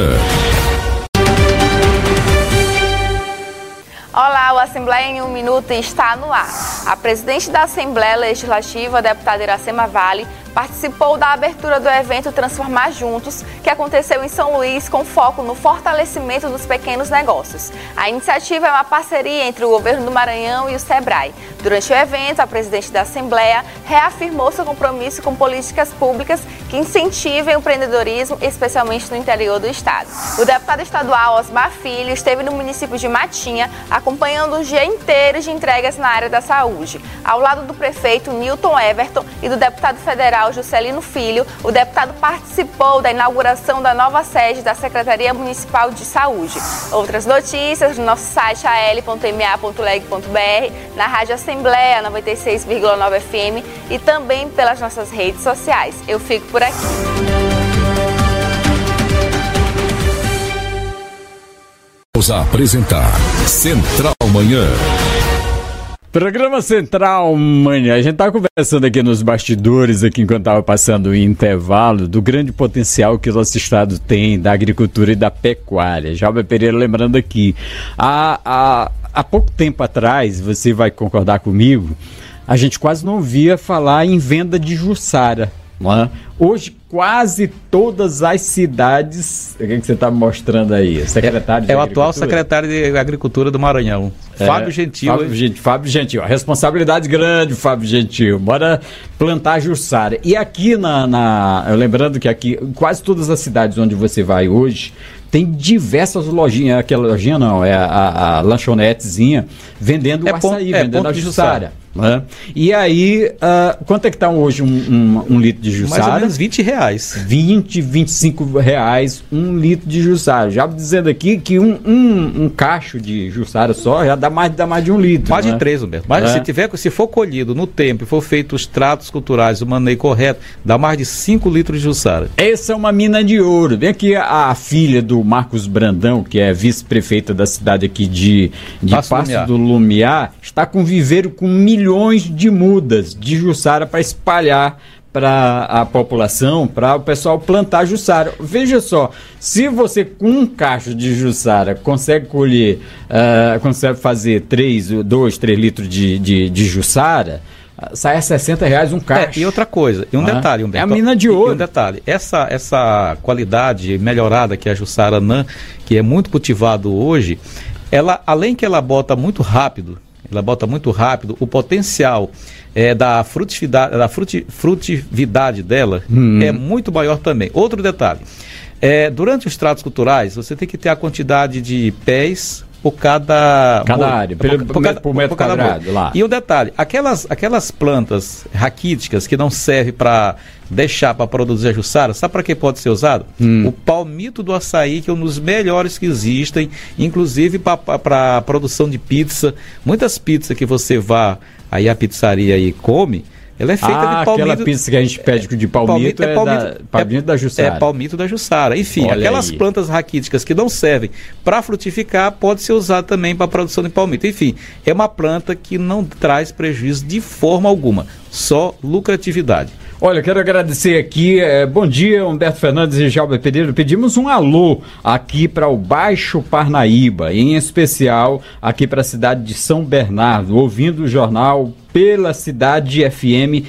Olá, o Assembleia em 1 Minuto está no ar. A presidente da Assembleia Legislativa, a deputada Iracema Vale, participou da abertura do evento Transformar Juntos, que aconteceu em São Luís com foco no fortalecimento dos pequenos negócios. A iniciativa é uma parceria entre o governo do Maranhão e o SEBRAE. Durante o evento, a presidente da Assembleia reafirmou seu compromisso com políticas públicas que incentivem o empreendedorismo, especialmente no interior do estado. O deputado estadual Osmar Filho esteve no município de Matinha, acompanhando um dia inteiro de entregas na área da saúde. Ao lado do prefeito Newton Everton e do deputado federal Juscelino Filho, o deputado participou da inauguração da nova sede da Secretaria Municipal de Saúde. Outras notícias no nosso site al.ma.leg.br, na Rádio Assembleia 96,9 FM e também pelas nossas redes sociais. Eu fico por aqui. Vamos apresentar Central Manhã. Programa Central Manhã. A gente estava conversando aqui nos bastidores, aqui enquanto estava passando o intervalo, do grande potencial que o nosso estado tem da agricultura e da pecuária. Jalber Pereira lembrando aqui, há pouco tempo atrás, você vai concordar comigo, a gente quase não ouvia falar em venda de juçara. Não é? Hoje, quase todas as cidades... O que você está mostrando aí? Secretário de o atual secretário de Agricultura do Maranhão, Fábio Gentil. Fábio Gentil. A responsabilidade grande, Fábio Gentil. Bora plantar juçara. E aqui lembrando que aqui, quase todas as cidades onde você vai hoje, tem diversas lojinhas. Aquela lojinha não, é a lanchonetezinha vendendo o açaí, vendendo a juçara. Né? E aí, quanto é que está hoje um litro de juçara? Mais ou menos R$20. 20, R$25 um litro de juçara. Já dizendo aqui que um cacho de juçara só já dá mais de um litro. Mais de 3, Humberto. Mas se for colhido no tempo e for feito os tratos culturais, o manejo correto, dá mais de 5 litros de juçara. Essa é uma mina de ouro. Vem aqui a filha do Marcos Brandão, que é vice-prefeita da cidade aqui de Passo do Lumiar, está com viveiro com milhões de mudas de juçara para espalhar para a população, para o pessoal plantar juçara. Veja só, se você com um cacho de juçara consegue colher, consegue fazer 2, 3 litros de juçara, sai a R$60 um cacho. E outra coisa, e um detalhe, Humberto. É a mina de ouro. E um detalhe, essa qualidade melhorada que é a juçara anã, que é muito cultivado hoje, ela, além que ela bota muito rápido, o potencial da frutividade dela é muito maior também. Outro detalhe, durante os tratos culturais, você tem que ter a quantidade de pés por cada área, por metro quadrado lá. E um detalhe, aquelas plantas raquíticas que não servem para deixar para produzir a juçara, sabe para que pode ser usado? O palmito do açaí, que é um dos melhores que existem, inclusive para a produção de pizza. Muitas pizzas que você vá aí à pizzaria e come, Ela é feita de palmito. Aquela pizza que a gente pede de palmito palmito da Jussara. É palmito da Jussara. Enfim, olha, aquelas plantas raquíticas que não servem para frutificar, pode ser usada também para a produção de palmito. Enfim, é uma planta que não traz prejuízo de forma alguma, só lucratividade. Olha, quero agradecer aqui, bom dia, Humberto Fernandes e Jalber Pereira. Pedimos um alô aqui para o Baixo Parnaíba, em especial aqui para a cidade de São Bernardo, ouvindo o jornal pela Cidade FM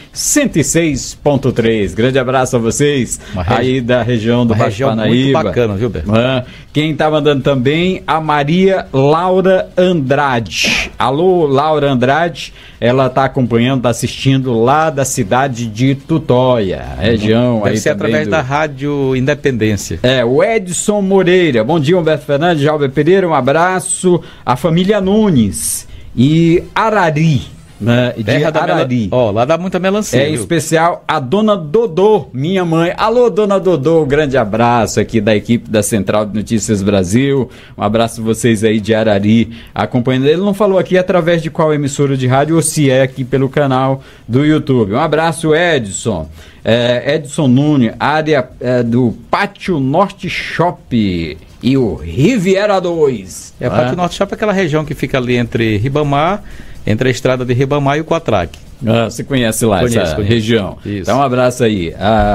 106.3. Grande abraço a vocês aí da região do Baixo Parnaíba. Muito bacana, viu, Beto? Quem está mandando também, a Maria Laura Andrade. Alô, Laura Andrade, ela está acompanhando, está assistindo lá da cidade de Tutóia, região. Deve aí ser através da Rádio Independência. O Edson Moreira. Bom dia, Humberto Fernandes, Jalber Pereira, um abraço. A família Nunes e Arari. De Arari. Lá dá muita melancia. Em especial a dona Dodô, minha mãe. Alô, dona Dodô, um grande abraço aqui da equipe da Central de Notícias Brasil. Um abraço a vocês aí de Arari acompanhando. Ele não falou aqui através de qual emissora de rádio ou se é aqui pelo canal do YouTube. Um abraço, Edson. Edson Nunes, área do Pátio Norte Shop e o Riviera 2. O Pátio Norte Shop é aquela região que fica ali entre Ribamar, entre a estrada de Ribamar e o Quatraque. Você conhece lá essa região. Isso. Então um abraço aí.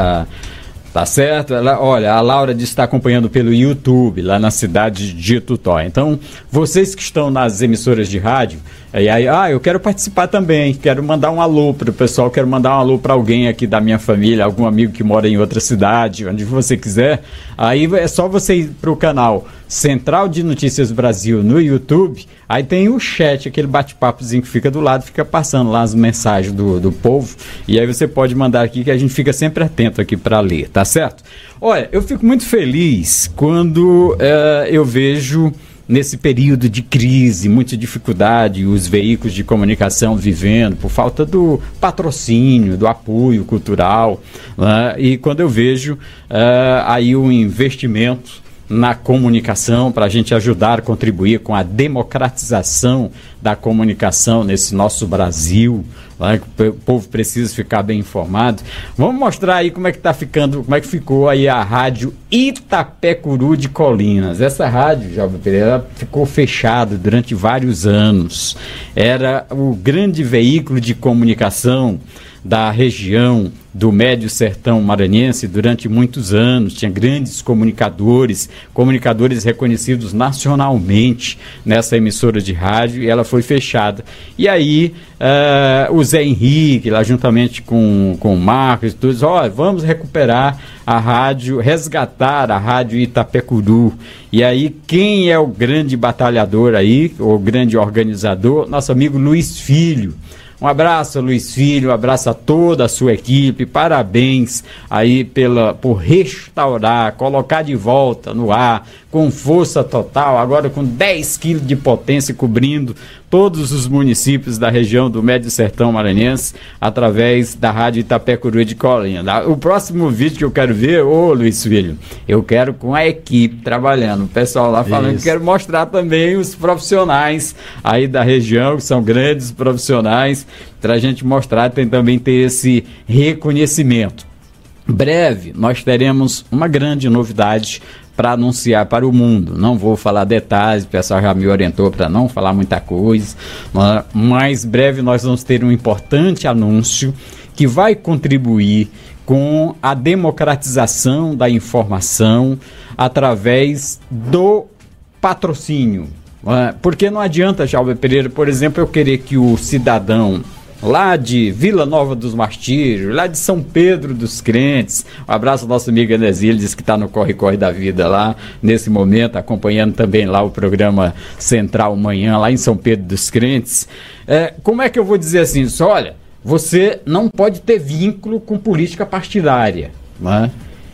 Tá certo? Olha, a Laura disse que está acompanhando pelo YouTube, lá na cidade de Tutóia. Então, vocês que estão nas emissoras de rádio, eu quero participar também, quero mandar um alô para o pessoal, quero mandar um alô para alguém aqui da minha família, algum amigo que mora em outra cidade, onde você quiser. Aí é só você ir para o canal Central de Notícias Brasil no YouTube, aí tem o chat, aquele bate-papozinho que fica do lado, fica passando lá as mensagens do povo, e aí você pode mandar aqui que a gente fica sempre atento aqui para ler, tá certo? Olha, eu fico muito feliz quando eu vejo nesse período de crise, muita dificuldade, os veículos de comunicação vivendo por falta do patrocínio, do apoio cultural, né? E quando eu vejo aí um investimento na comunicação para a gente ajudar a contribuir com a democratização da comunicação nesse nosso Brasil, né? O povo precisa ficar bem informado. Vamos mostrar aí como é que tá ficando, como é que ficou aí a rádio Itapecuru de Colinas. Essa rádio, Jalber Pereira, ficou fechada durante vários anos. Era o grande veículo de comunicação da região do Médio Sertão Maranhense durante muitos anos. Tinha grandes comunicadores reconhecidos nacionalmente nessa emissora de rádio, e ela foi fechada. E aí o Zé Henrique, lá juntamente com o Marcos, todos, vamos recuperar a rádio, resgatar a rádio Itapecuru. E aí quem é o grande batalhador aí, o grande organizador? Nosso amigo Luiz Filho. Um abraço, Luiz Filho, um abraço a toda a sua equipe, parabéns aí por restaurar, colocar de volta no ar, com força total, agora com 10 quilos de potência, cobrindo todos os municípios da região do Médio Sertão Maranhense, através da Rádio Itapecuru de Colinas. O próximo vídeo que eu quero ver, Luiz Filho, eu quero com a equipe trabalhando, o pessoal lá falando que quero mostrar também os profissionais aí da região, que são grandes profissionais, para a gente mostrar, também ter esse reconhecimento. Breve, nós teremos uma grande novidade para anunciar para o mundo. Não vou falar detalhes, o pessoal já me orientou para não falar muita coisa, mas breve nós vamos ter um importante anúncio que vai contribuir com a democratização da informação através do patrocínio. Porque não adianta, Jalber Pereira, por exemplo, eu querer que o cidadão lá de Vila Nova dos Martírios, lá de São Pedro dos Crentes, um abraço ao nosso amigo Enesílio, diz que está no corre-corre da vida lá, nesse momento, acompanhando também lá o programa Central Manhã, lá em São Pedro dos Crentes. Como é que eu vou dizer assim? Olha, você não pode ter vínculo com política partidária, né?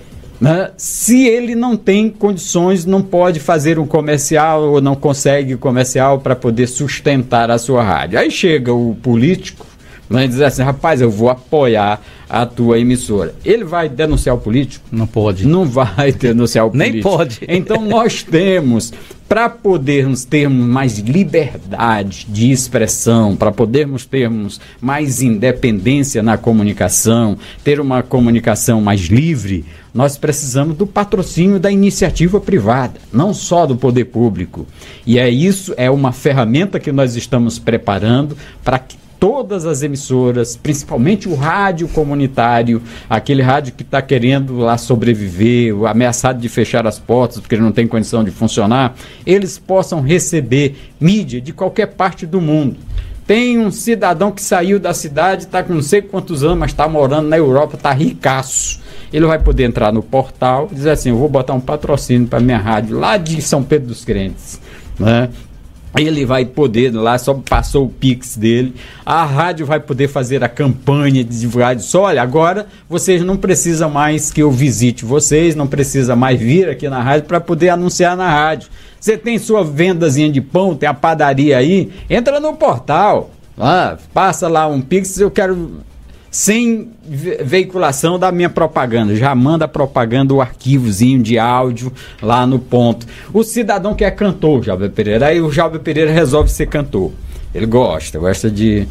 Se ele não tem condições, não pode fazer um comercial ou não consegue comercial para poder sustentar a sua rádio. Aí chega o político, Vai dizer assim, rapaz, eu vou apoiar a tua emissora. Ele vai denunciar o político? Não pode. Não vai denunciar o político. Nem pode. Então nós temos, para podermos termos mais liberdade de expressão, para podermos termos mais independência na comunicação, ter uma comunicação mais livre, nós precisamos do patrocínio da iniciativa privada, não só do poder público. E isso é uma ferramenta que nós estamos preparando para que todas as emissoras, principalmente o rádio comunitário, aquele rádio que está querendo lá sobreviver, ameaçado de fechar as portas porque ele não tem condição de funcionar, eles possam receber mídia de qualquer parte do mundo. Tem um cidadão que saiu da cidade, está com não sei quantos anos, mas está morando na Europa, está ricaço. Ele vai poder entrar no portal e dizer assim, eu vou botar um patrocínio para minha rádio lá de São Pedro dos Crentes, né? Ele vai poder, lá só passou o Pix dele, a rádio vai poder fazer a campanha de divulgar, só olha, agora vocês não precisam mais que eu visite vocês, não precisa mais vir aqui na rádio para poder anunciar na rádio. Você tem sua vendazinha de pão, tem a padaria aí, entra no portal, passa lá um Pix, eu quero... sem veiculação da minha propaganda, já manda a propaganda, o arquivozinho de áudio lá no ponto. O cidadão que é cantor, Jalber Pereira, aí o Jalber Pereira resolve ser cantor, ele gosta de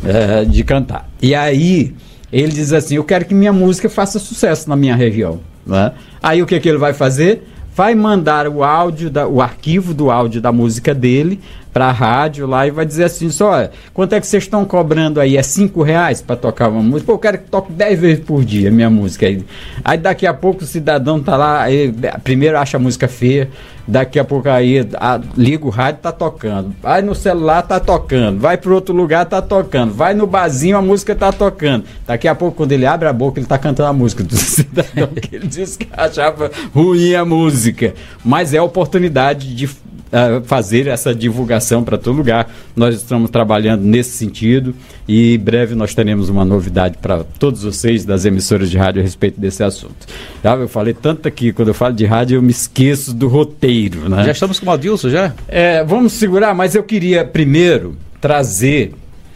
cantar, e aí ele diz assim, eu quero que minha música faça sucesso na minha região, né? Aí o que ele vai fazer? Vai mandar o arquivo do áudio da música dele para a rádio lá e vai dizer assim, só, quanto é que vocês estão cobrando aí? É R$5 para tocar uma música? Pô, eu quero que toque 10 vezes por dia a minha música. Aí daqui a pouco o cidadão tá lá, aí, primeiro acha a música feia, daqui a pouco aí liga o rádio, tá tocando, vai no celular, tá tocando, vai para outro lugar, tá tocando, vai no barzinho, a música tá tocando. Daqui a pouco, quando ele abre a boca, ele tá cantando a música do cidadão que ele disse que achava ruim a música. Mas é a oportunidade de fazer essa divulgação para todo lugar. Nós estamos trabalhando nesse sentido e em breve nós teremos uma novidade para todos vocês das emissoras de rádio a respeito desse assunto. Eu falei tanto aqui, quando eu falo de rádio eu me esqueço do roteiro, né? Já estamos com o Adilson, já? Vamos segurar, mas eu queria primeiro trazer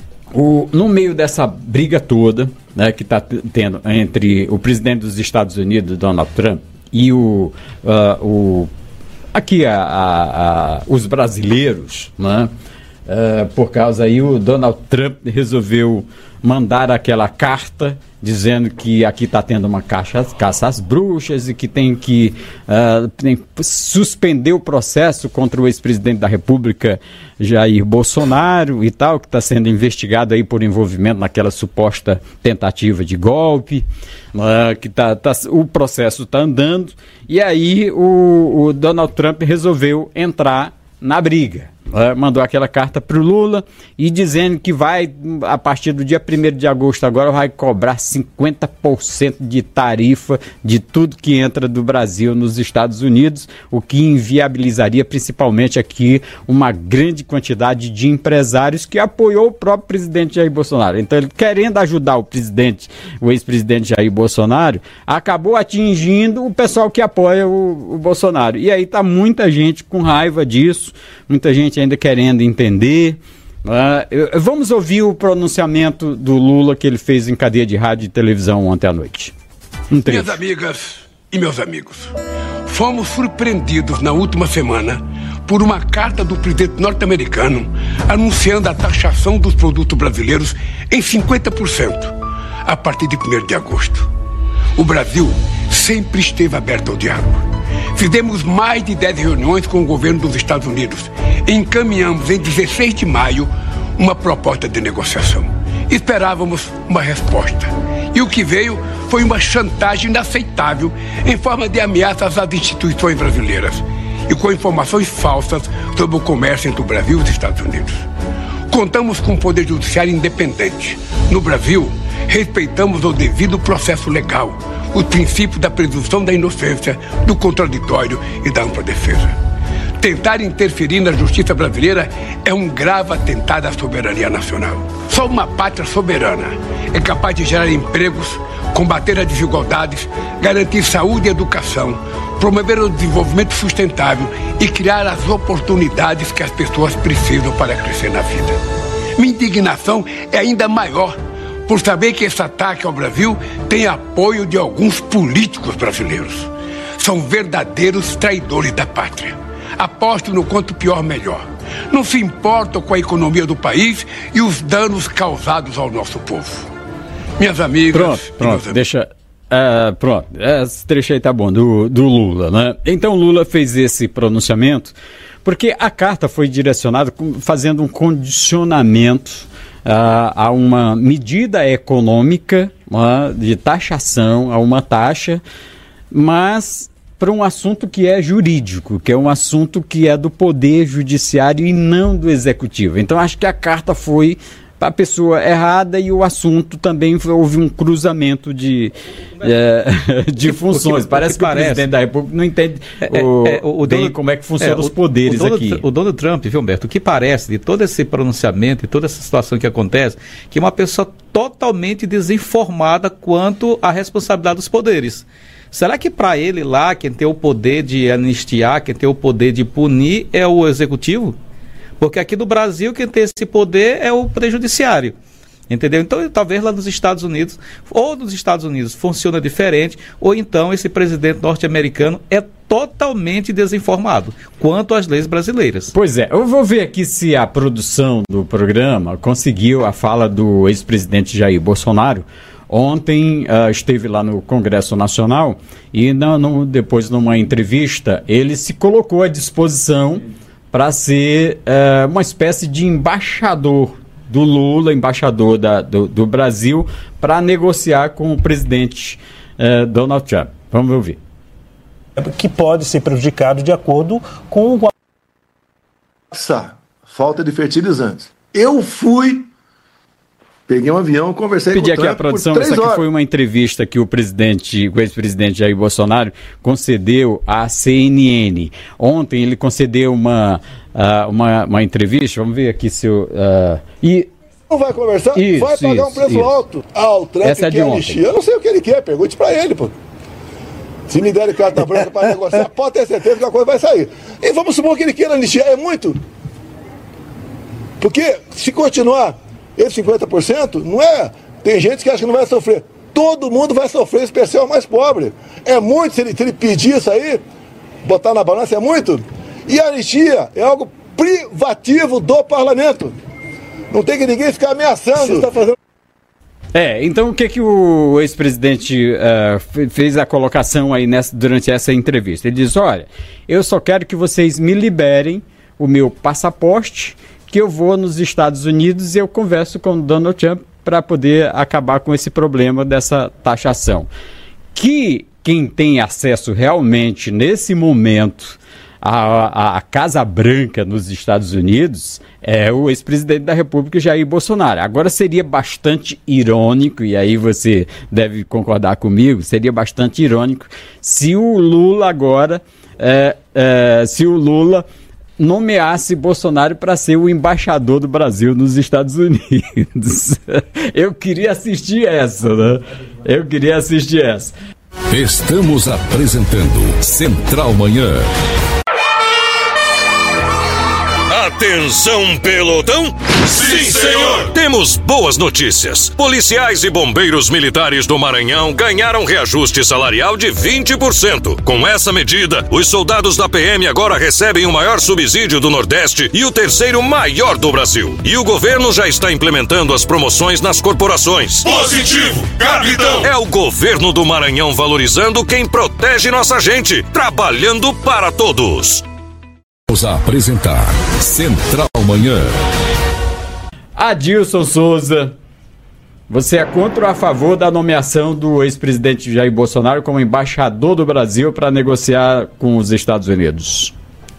no meio dessa briga toda, né, que está tendo entre o presidente dos Estados Unidos, Donald Trump, e os brasileiros, né? Por causa aí o Donald Trump resolveu mandar aquela carta dizendo que aqui está tendo uma caça às bruxas e que tem que suspender o processo contra o ex-presidente da República, Jair Bolsonaro e tal, que está sendo investigado aí por envolvimento naquela suposta tentativa de golpe, que o processo está andando, e aí o Donald Trump resolveu entrar na briga. Mandou aquela carta para o Lula e dizendo que vai, a partir do dia 1º de agosto agora, vai cobrar 50% de tarifa de tudo que entra do Brasil nos Estados Unidos, o que inviabilizaria principalmente aqui uma grande quantidade de empresários que apoiou o próprio presidente Jair Bolsonaro. Então ele, querendo ajudar o ex-presidente Jair Bolsonaro, acabou atingindo o pessoal que apoia o Bolsonaro. E aí está muita gente com raiva disso, muita gente ainda querendo entender. Vamos ouvir o pronunciamento do Lula que ele fez em cadeia de rádio e televisão ontem à noite. Minhas amigas e meus amigos, fomos surpreendidos na última semana por uma carta do presidente norte-americano anunciando a taxação dos produtos brasileiros em 50% a partir de 1º de agosto. O Brasil sempre esteve aberto ao diálogo. Fizemos mais de 10 reuniões com o governo dos Estados Unidos e encaminhamos em 16 de maio uma proposta de negociação. Esperávamos uma resposta. E o que veio foi uma chantagem inaceitável em forma de ameaças às instituições brasileiras e com informações falsas sobre o comércio entre o Brasil e os Estados Unidos. Contamos com um poder judiciário independente. No Brasil, respeitamos o devido processo legal, o princípio da presunção da inocência, do contraditório e da ampla defesa. Tentar interferir na justiça brasileira é um grave atentado à soberania nacional. Só uma pátria soberana é capaz de gerar empregos, combater as desigualdades, garantir saúde e educação, promover o desenvolvimento sustentável e criar as oportunidades que as pessoas precisam para crescer na vida. Minha indignação é ainda maior por saber que esse ataque ao Brasil tem apoio de alguns políticos brasileiros. São verdadeiros traidores da pátria. Apostam no quanto pior, melhor. Não se importam com a economia do país e os danos causados ao nosso povo. Minhas amigas... Pronto, deixa... Pronto, esse trecho aí tá bom, do Lula, né? Então Lula fez esse pronunciamento porque a carta foi direcionada fazendo um condicionamento a uma medida econômica, de taxação, a uma taxa, mas para um assunto que é jurídico, que é um assunto que é do Poder Judiciário e não do Executivo. Então acho que a carta foi para a pessoa errada e o assunto também houve um cruzamento de funções. Parece que o presidente da República não entende como é que funcionam os poderes aqui. O Donald Trump, viu, Humberto, o que parece de todo esse pronunciamento e toda essa situação que acontece, que é uma pessoa totalmente desinformada quanto à responsabilidade dos poderes. Será que para ele lá, quem tem o poder de anistiar, quem tem o poder de punir é o Executivo? Porque aqui no Brasil quem tem esse poder é o Poder Judiciário, entendeu? Então talvez lá nos Estados Unidos, ou nos Estados Unidos funciona diferente, ou então esse presidente norte-americano é totalmente desinformado quanto às leis brasileiras. Pois é, eu vou ver aqui se a produção do programa conseguiu a fala do ex-presidente Jair Bolsonaro. Ontem esteve lá no Congresso Nacional e depois numa entrevista ele se colocou à disposição para ser uma espécie de embaixador do Lula, embaixador do Brasil, para negociar com o presidente Donald Trump. Vamos ouvir. Que pode ser prejudicado de acordo com falta de fertilizantes. Eu peguei um avião, conversei com o Trump aqui a produção, essa aqui foi uma entrevista que o ex-presidente Jair Bolsonaro concedeu à CNN. Ontem ele concedeu uma entrevista, vamos ver aqui se eu... Não vai conversar? Vai pagar um preço alto. O Trump quer anistia. Eu não sei o que ele quer, pergunte pra ele, pô. Se me derem carta branca para negociar, pode ter certeza que a coisa vai sair. E vamos supor que ele queira anistiar, é muito. Porque se continuar esse 50%, não é... Tem gente que acha que não vai sofrer. Todo mundo vai sofrer, em especial o mais pobre. É muito, se ele pedir isso aí, botar na balança, é muito. E a anistia é algo privativo do parlamento. Não tem que ninguém ficar ameaçando. Você está fazendo... Então o que o ex-presidente fez a colocação aí durante essa entrevista? Ele diz, olha, eu só quero que vocês me liberem o meu passaporte, que eu vou nos Estados Unidos e eu converso com o Donald Trump para poder acabar com esse problema dessa taxação. Que quem tem acesso realmente nesse momento à Casa Branca nos Estados Unidos é o ex-presidente da República, Jair Bolsonaro. Agora seria bastante irônico, e aí você deve concordar comigo, seria bastante irônico se o Lula agora, nomeasse Bolsonaro para ser o embaixador do Brasil nos Estados Unidos. Eu queria assistir essa, né? Estamos apresentando Central Manhã. Atenção, pelotão! Sim, senhor! Temos boas notícias. Policiais e bombeiros militares do Maranhão ganharam reajuste salarial de 20%. Com essa medida, os soldados da PM agora recebem o maior subsídio do Nordeste e o terceiro maior do Brasil. E o governo já está implementando as promoções nas corporações. Positivo, capitão! É o governo do Maranhão valorizando quem protege nossa gente, trabalhando para todos. Vamos apresentar Central Manhã. Adilson Souza, você é contra ou a favor da nomeação do ex-presidente Jair Bolsonaro como embaixador do Brasil para negociar com os Estados Unidos?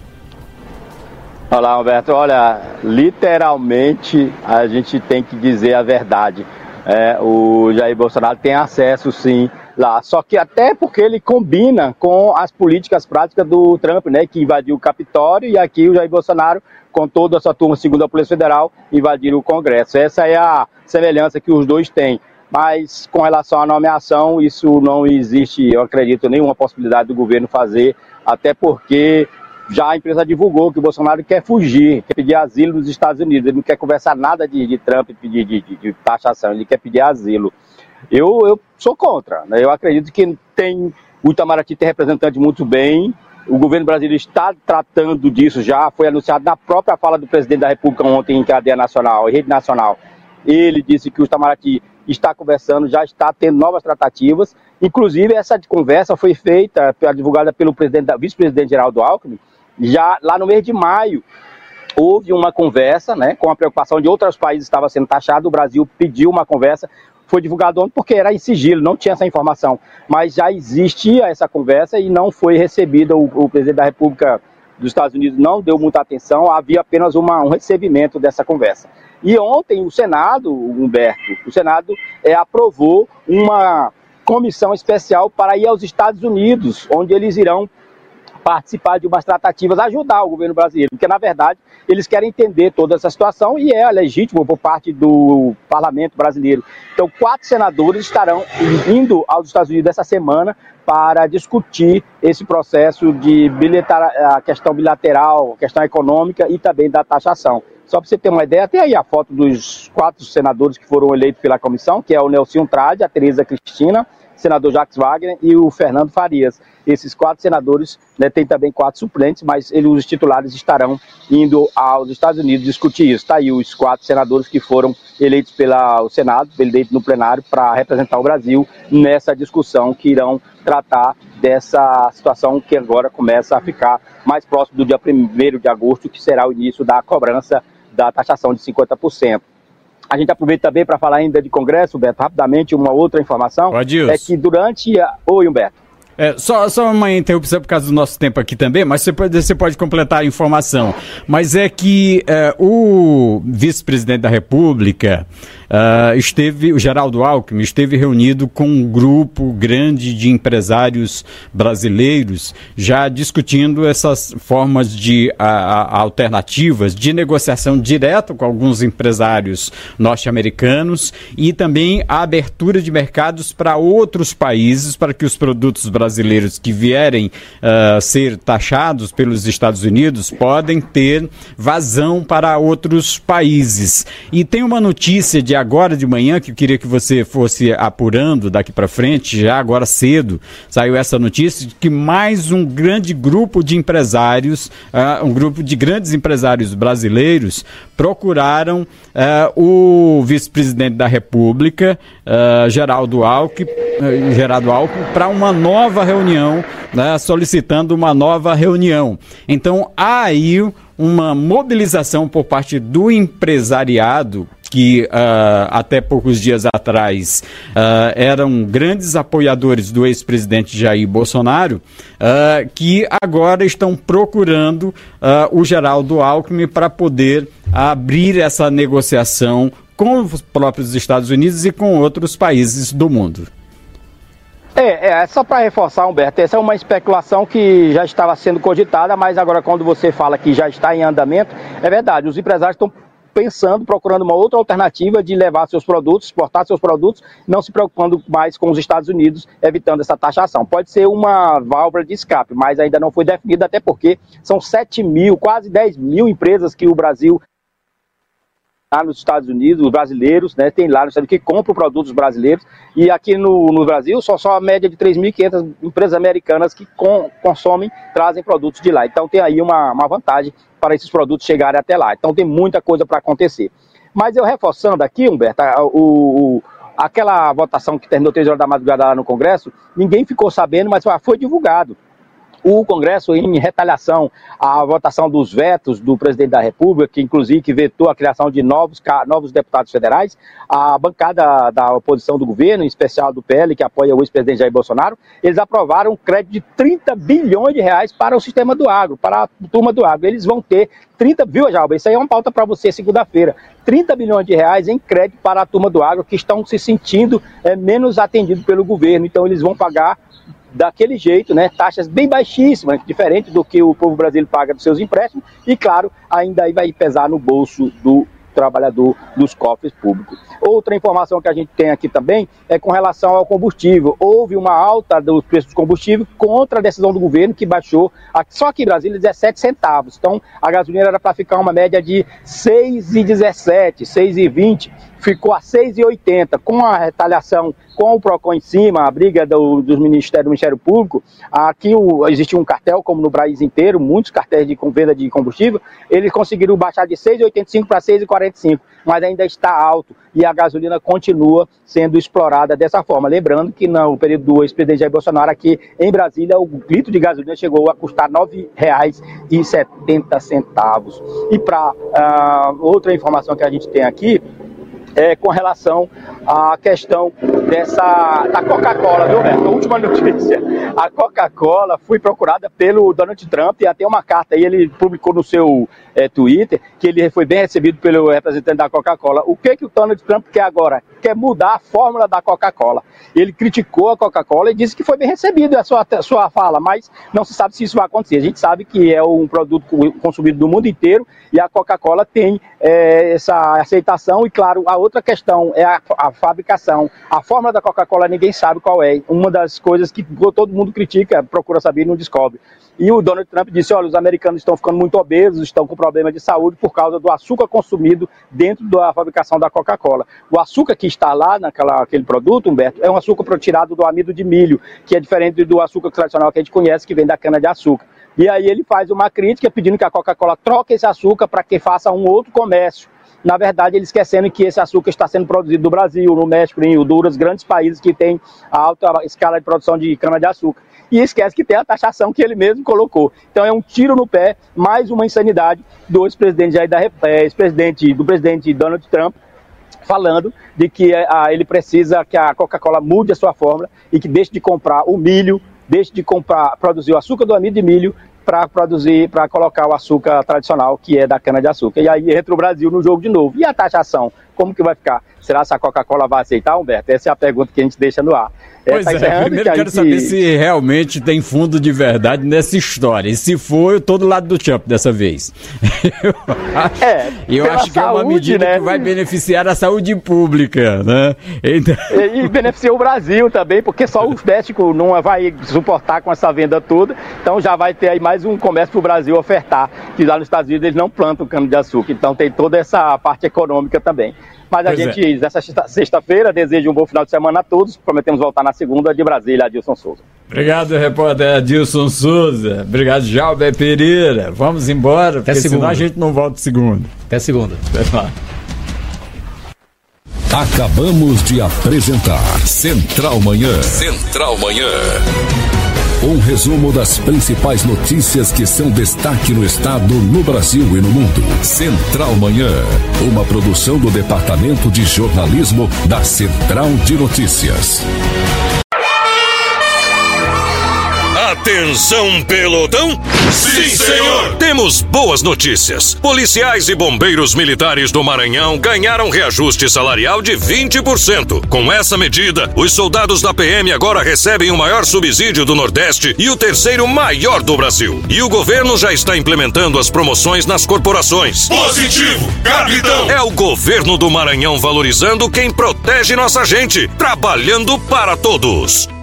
Olá, Humberto. Olha, literalmente a gente tem que dizer a verdade. O Jair Bolsonaro tem acesso, sim, lá. Só que até porque ele combina com as políticas práticas do Trump, né, que invadiu o Capitólio, e aqui o Jair Bolsonaro, com toda a sua turma, segundo a Polícia Federal, invadiram o Congresso. Essa é a semelhança que os dois têm. Mas com relação à nomeação, isso não existe, eu acredito, nenhuma possibilidade do governo fazer, até porque Já a imprensa divulgou que o Bolsonaro quer fugir, quer pedir asilo nos Estados Unidos. Ele não quer conversar nada de Trump, de taxação, ele quer pedir asilo. Eu sou contra, né? Eu acredito que o Itamaraty tem representante muito bem. O governo brasileiro está tratando disso já, foi anunciado na própria fala do presidente da República ontem em cadeia nacional, em rede nacional. Ele disse que o Itamaraty está conversando, já está tendo novas tratativas. Inclusive, essa conversa foi feita, divulgada pelo vice-presidente Geraldo Alckmin, já lá no mês de maio. Houve uma conversa, né, com a preocupação de outros países estava sendo taxado, o Brasil pediu uma conversa, foi divulgado ontem porque era em sigilo, não tinha essa informação, mas já existia essa conversa e não foi recebida. O presidente da República dos Estados Unidos não deu muita atenção, havia apenas um recebimento dessa conversa. E ontem o Senado, Humberto, aprovou uma comissão especial para ir aos Estados Unidos, onde eles irão participar de umas tratativas, ajudar o governo brasileiro, porque na verdade eles querem entender toda essa situação e é legítimo por parte do parlamento brasileiro. Então 4 senadores estarão indo aos Estados Unidos essa semana para discutir esse processo de a questão bilateral, a questão econômica e também da taxação. Só para você ter uma ideia, tem aí a foto dos 4 senadores que foram eleitos pela comissão, que é o Nelson Trade, a Tereza Cristina, o senador Jacques Wagner e o Fernando Farias. Esses 4 senadores, né, tem também 4 suplentes, mas os titulares estarão indo aos Estados Unidos discutir isso. Está aí os 4 senadores que foram eleitos pelo Senado, eleitos no plenário, para representar o Brasil nessa discussão que irão tratar dessa situação que agora começa a ficar mais próximo do dia 1º de agosto, que será o início da cobrança da taxação de 50%. A gente aproveita também para falar ainda de Congresso, Humberto, rapidamente, uma outra informação. É que durante Oi, Humberto. Só uma interrupção por causa do nosso tempo aqui também, mas você pode completar a informação. Mas é que o vice-presidente da República, o Geraldo Alckmin, esteve reunido com um grupo grande de empresários brasileiros, já discutindo essas formas de alternativas de negociação direta com alguns empresários norte-americanos e também a abertura de mercados para outros países, para que os produtos brasileiros que vierem ser taxados pelos Estados Unidos podem ter vazão para outros países. E tem uma notícia de agora de manhã que eu queria que você fosse apurando daqui para frente, já agora cedo saiu essa notícia de que mais um grande grupo de empresários, um grupo de grandes empresários brasileiros procuraram o vice-presidente da República, Geraldo Alckmin, para uma nova reunião, né, solicitando uma nova reunião. Então há aí uma mobilização por parte do empresariado que até poucos dias atrás eram grandes apoiadores do ex-presidente Jair Bolsonaro, que agora estão procurando o Geraldo Alckmin para poder abrir essa negociação com os próprios Estados Unidos e com outros países do mundo. Só para reforçar, Humberto, essa é uma especulação que já estava sendo cogitada, mas agora quando você fala que já está em andamento, é verdade, os empresários estão procurando uma outra alternativa de levar seus produtos, exportar seus produtos, não se preocupando mais com os Estados Unidos, evitando essa taxação. Pode ser uma válvula de escape, mas ainda não foi definida, até porque são 7 mil, quase 10 mil empresas que o Brasil lá nos Estados Unidos, os brasileiros, né, tem lá nos Estados Unidos que compram produtos brasileiros, e aqui no Brasil só a média de 3.500 empresas americanas que consomem, trazem produtos de lá. Então tem aí uma vantagem para esses produtos chegarem até lá. Então tem muita coisa para acontecer. Mas eu reforçando aqui, Humberto, aquela votação que terminou 3 horas da madrugada lá no Congresso, ninguém ficou sabendo, mas foi divulgado. O Congresso, em retaliação à votação dos vetos do presidente da República, que inclusive que vetou a criação de novos deputados federais, a bancada da oposição do governo, em especial do PL, que apoia o ex-presidente Jair Bolsonaro, eles aprovaram um crédito de 30 bilhões de reais para o sistema do agro, para a turma do agro. Eles vão ter 30, viu, Jalba? Isso aí é uma pauta para você segunda-feira. 30 bilhões de reais em crédito para a turma do agro que estão se sentindo menos atendidos pelo governo. Então eles vão pagar daquele jeito, né, taxas bem baixíssimas, diferente do que o povo brasileiro paga dos seus empréstimos, e claro, ainda aí vai pesar no bolso do trabalhador dos cofres públicos. Outra informação que a gente tem aqui também é com relação ao combustível. Houve uma alta dos preços do combustível contra a decisão do governo que baixou, só aqui em Brasília, 17 centavos. Então, a gasolina era para ficar uma média de 6,17, 6,20, ficou a 6,80. Com a retaliação, com o PROCON em cima, a briga do Ministério Público, aqui existe um cartel, como no país inteiro, muitos cartéis de venda de combustível, eles conseguiram baixar de 6,85 para 6,45, mas ainda está alto e a gasolina continua sendo explorada dessa forma. Lembrando que no período do ex-presidente Jair Bolsonaro, aqui em Brasília, o litro de gasolina chegou a custar R$ 9,70. E para outra informação que a gente tem aqui, com relação à questão da Coca-Cola, viu, Beto? A última notícia, a Coca-Cola foi procurada pelo Donald Trump e até uma carta aí, ele publicou no seu Twitter, que ele foi bem recebido pelo representante da Coca-Cola. O que o Donald Trump quer agora? Quer mudar a fórmula da Coca-Cola. Ele criticou a Coca-Cola e disse que foi bem recebido a sua fala, mas não se sabe se isso vai acontecer. A gente sabe que é um produto consumido no mundo inteiro e a Coca-Cola tem essa aceitação e, claro, a outra questão é a fabricação. A fórmula da Coca-Cola ninguém sabe qual é. Uma das coisas que todo mundo critica, procura saber e não descobre. E o Donald Trump disse, olha, os americanos estão ficando muito obesos, estão com problemas de saúde por causa do açúcar consumido dentro da fabricação da Coca-Cola. O açúcar que está lá naquele produto, Humberto, é um açúcar retirado do amido de milho, que é diferente do açúcar tradicional que a gente conhece, que vem da cana-de-açúcar. E aí ele faz uma crítica pedindo que a Coca-Cola troque esse açúcar para que faça um outro comércio. Na verdade, ele esquecendo que esse açúcar está sendo produzido no Brasil, no México, em Honduras, grandes países que têm a alta escala de produção de cana-de-açúcar. E esquece que tem a taxação que ele mesmo colocou. Então é um tiro no pé, mais uma insanidade do ex-presidente do presidente Donald Trump, falando de que ele precisa que a Coca-Cola mude a sua fórmula e que deixe de comprar o milho, deixe de produzir o açúcar do amido de milho para colocar o açúcar tradicional, que é da cana-de-açúcar. E aí entra o Brasil no jogo de novo. E a taxação, como que vai ficar? Será que a Coca-Cola vai aceitar, Humberto? Essa é a pergunta que a gente deixa no ar. Pois primeiro quero saber se realmente tem fundo de verdade nessa história. E se for, eu tô do lado do Trump dessa vez. Eu acho que é uma medida, né, que vai beneficiar a saúde pública, né? Então... E beneficia o Brasil também, porque só o México não vai suportar com essa venda toda. Então já vai ter aí mais um comércio para o Brasil ofertar, que lá nos Estados Unidos eles não plantam cana-de-açúcar. Então tem toda essa parte econômica também. Mas a gente, nessa sexta-feira, deseja um bom final de semana a todos. Prometemos voltar na segunda. De Brasília, Adilson Souza. Obrigado, repórter Adilson Souza. Obrigado, Jalber Pereira. Vamos embora, porque senão a gente não volta segunda. Até segunda. Até lá. Acabamos de apresentar Central Manhã. Central Manhã. Um resumo das principais notícias que são destaque no estado, no Brasil e no mundo. Central Manhã, uma produção do Departamento de Jornalismo da Central de Notícias. Atenção, pelotão! Sim, senhor! Temos boas notícias. Policiais e bombeiros militares do Maranhão ganharam reajuste salarial de 20%. Com essa medida, os soldados da PM agora recebem o maior subsídio do Nordeste e o terceiro maior do Brasil. E o governo já está implementando as promoções nas corporações. Positivo, capitão! É o governo do Maranhão valorizando quem protege nossa gente, trabalhando para todos.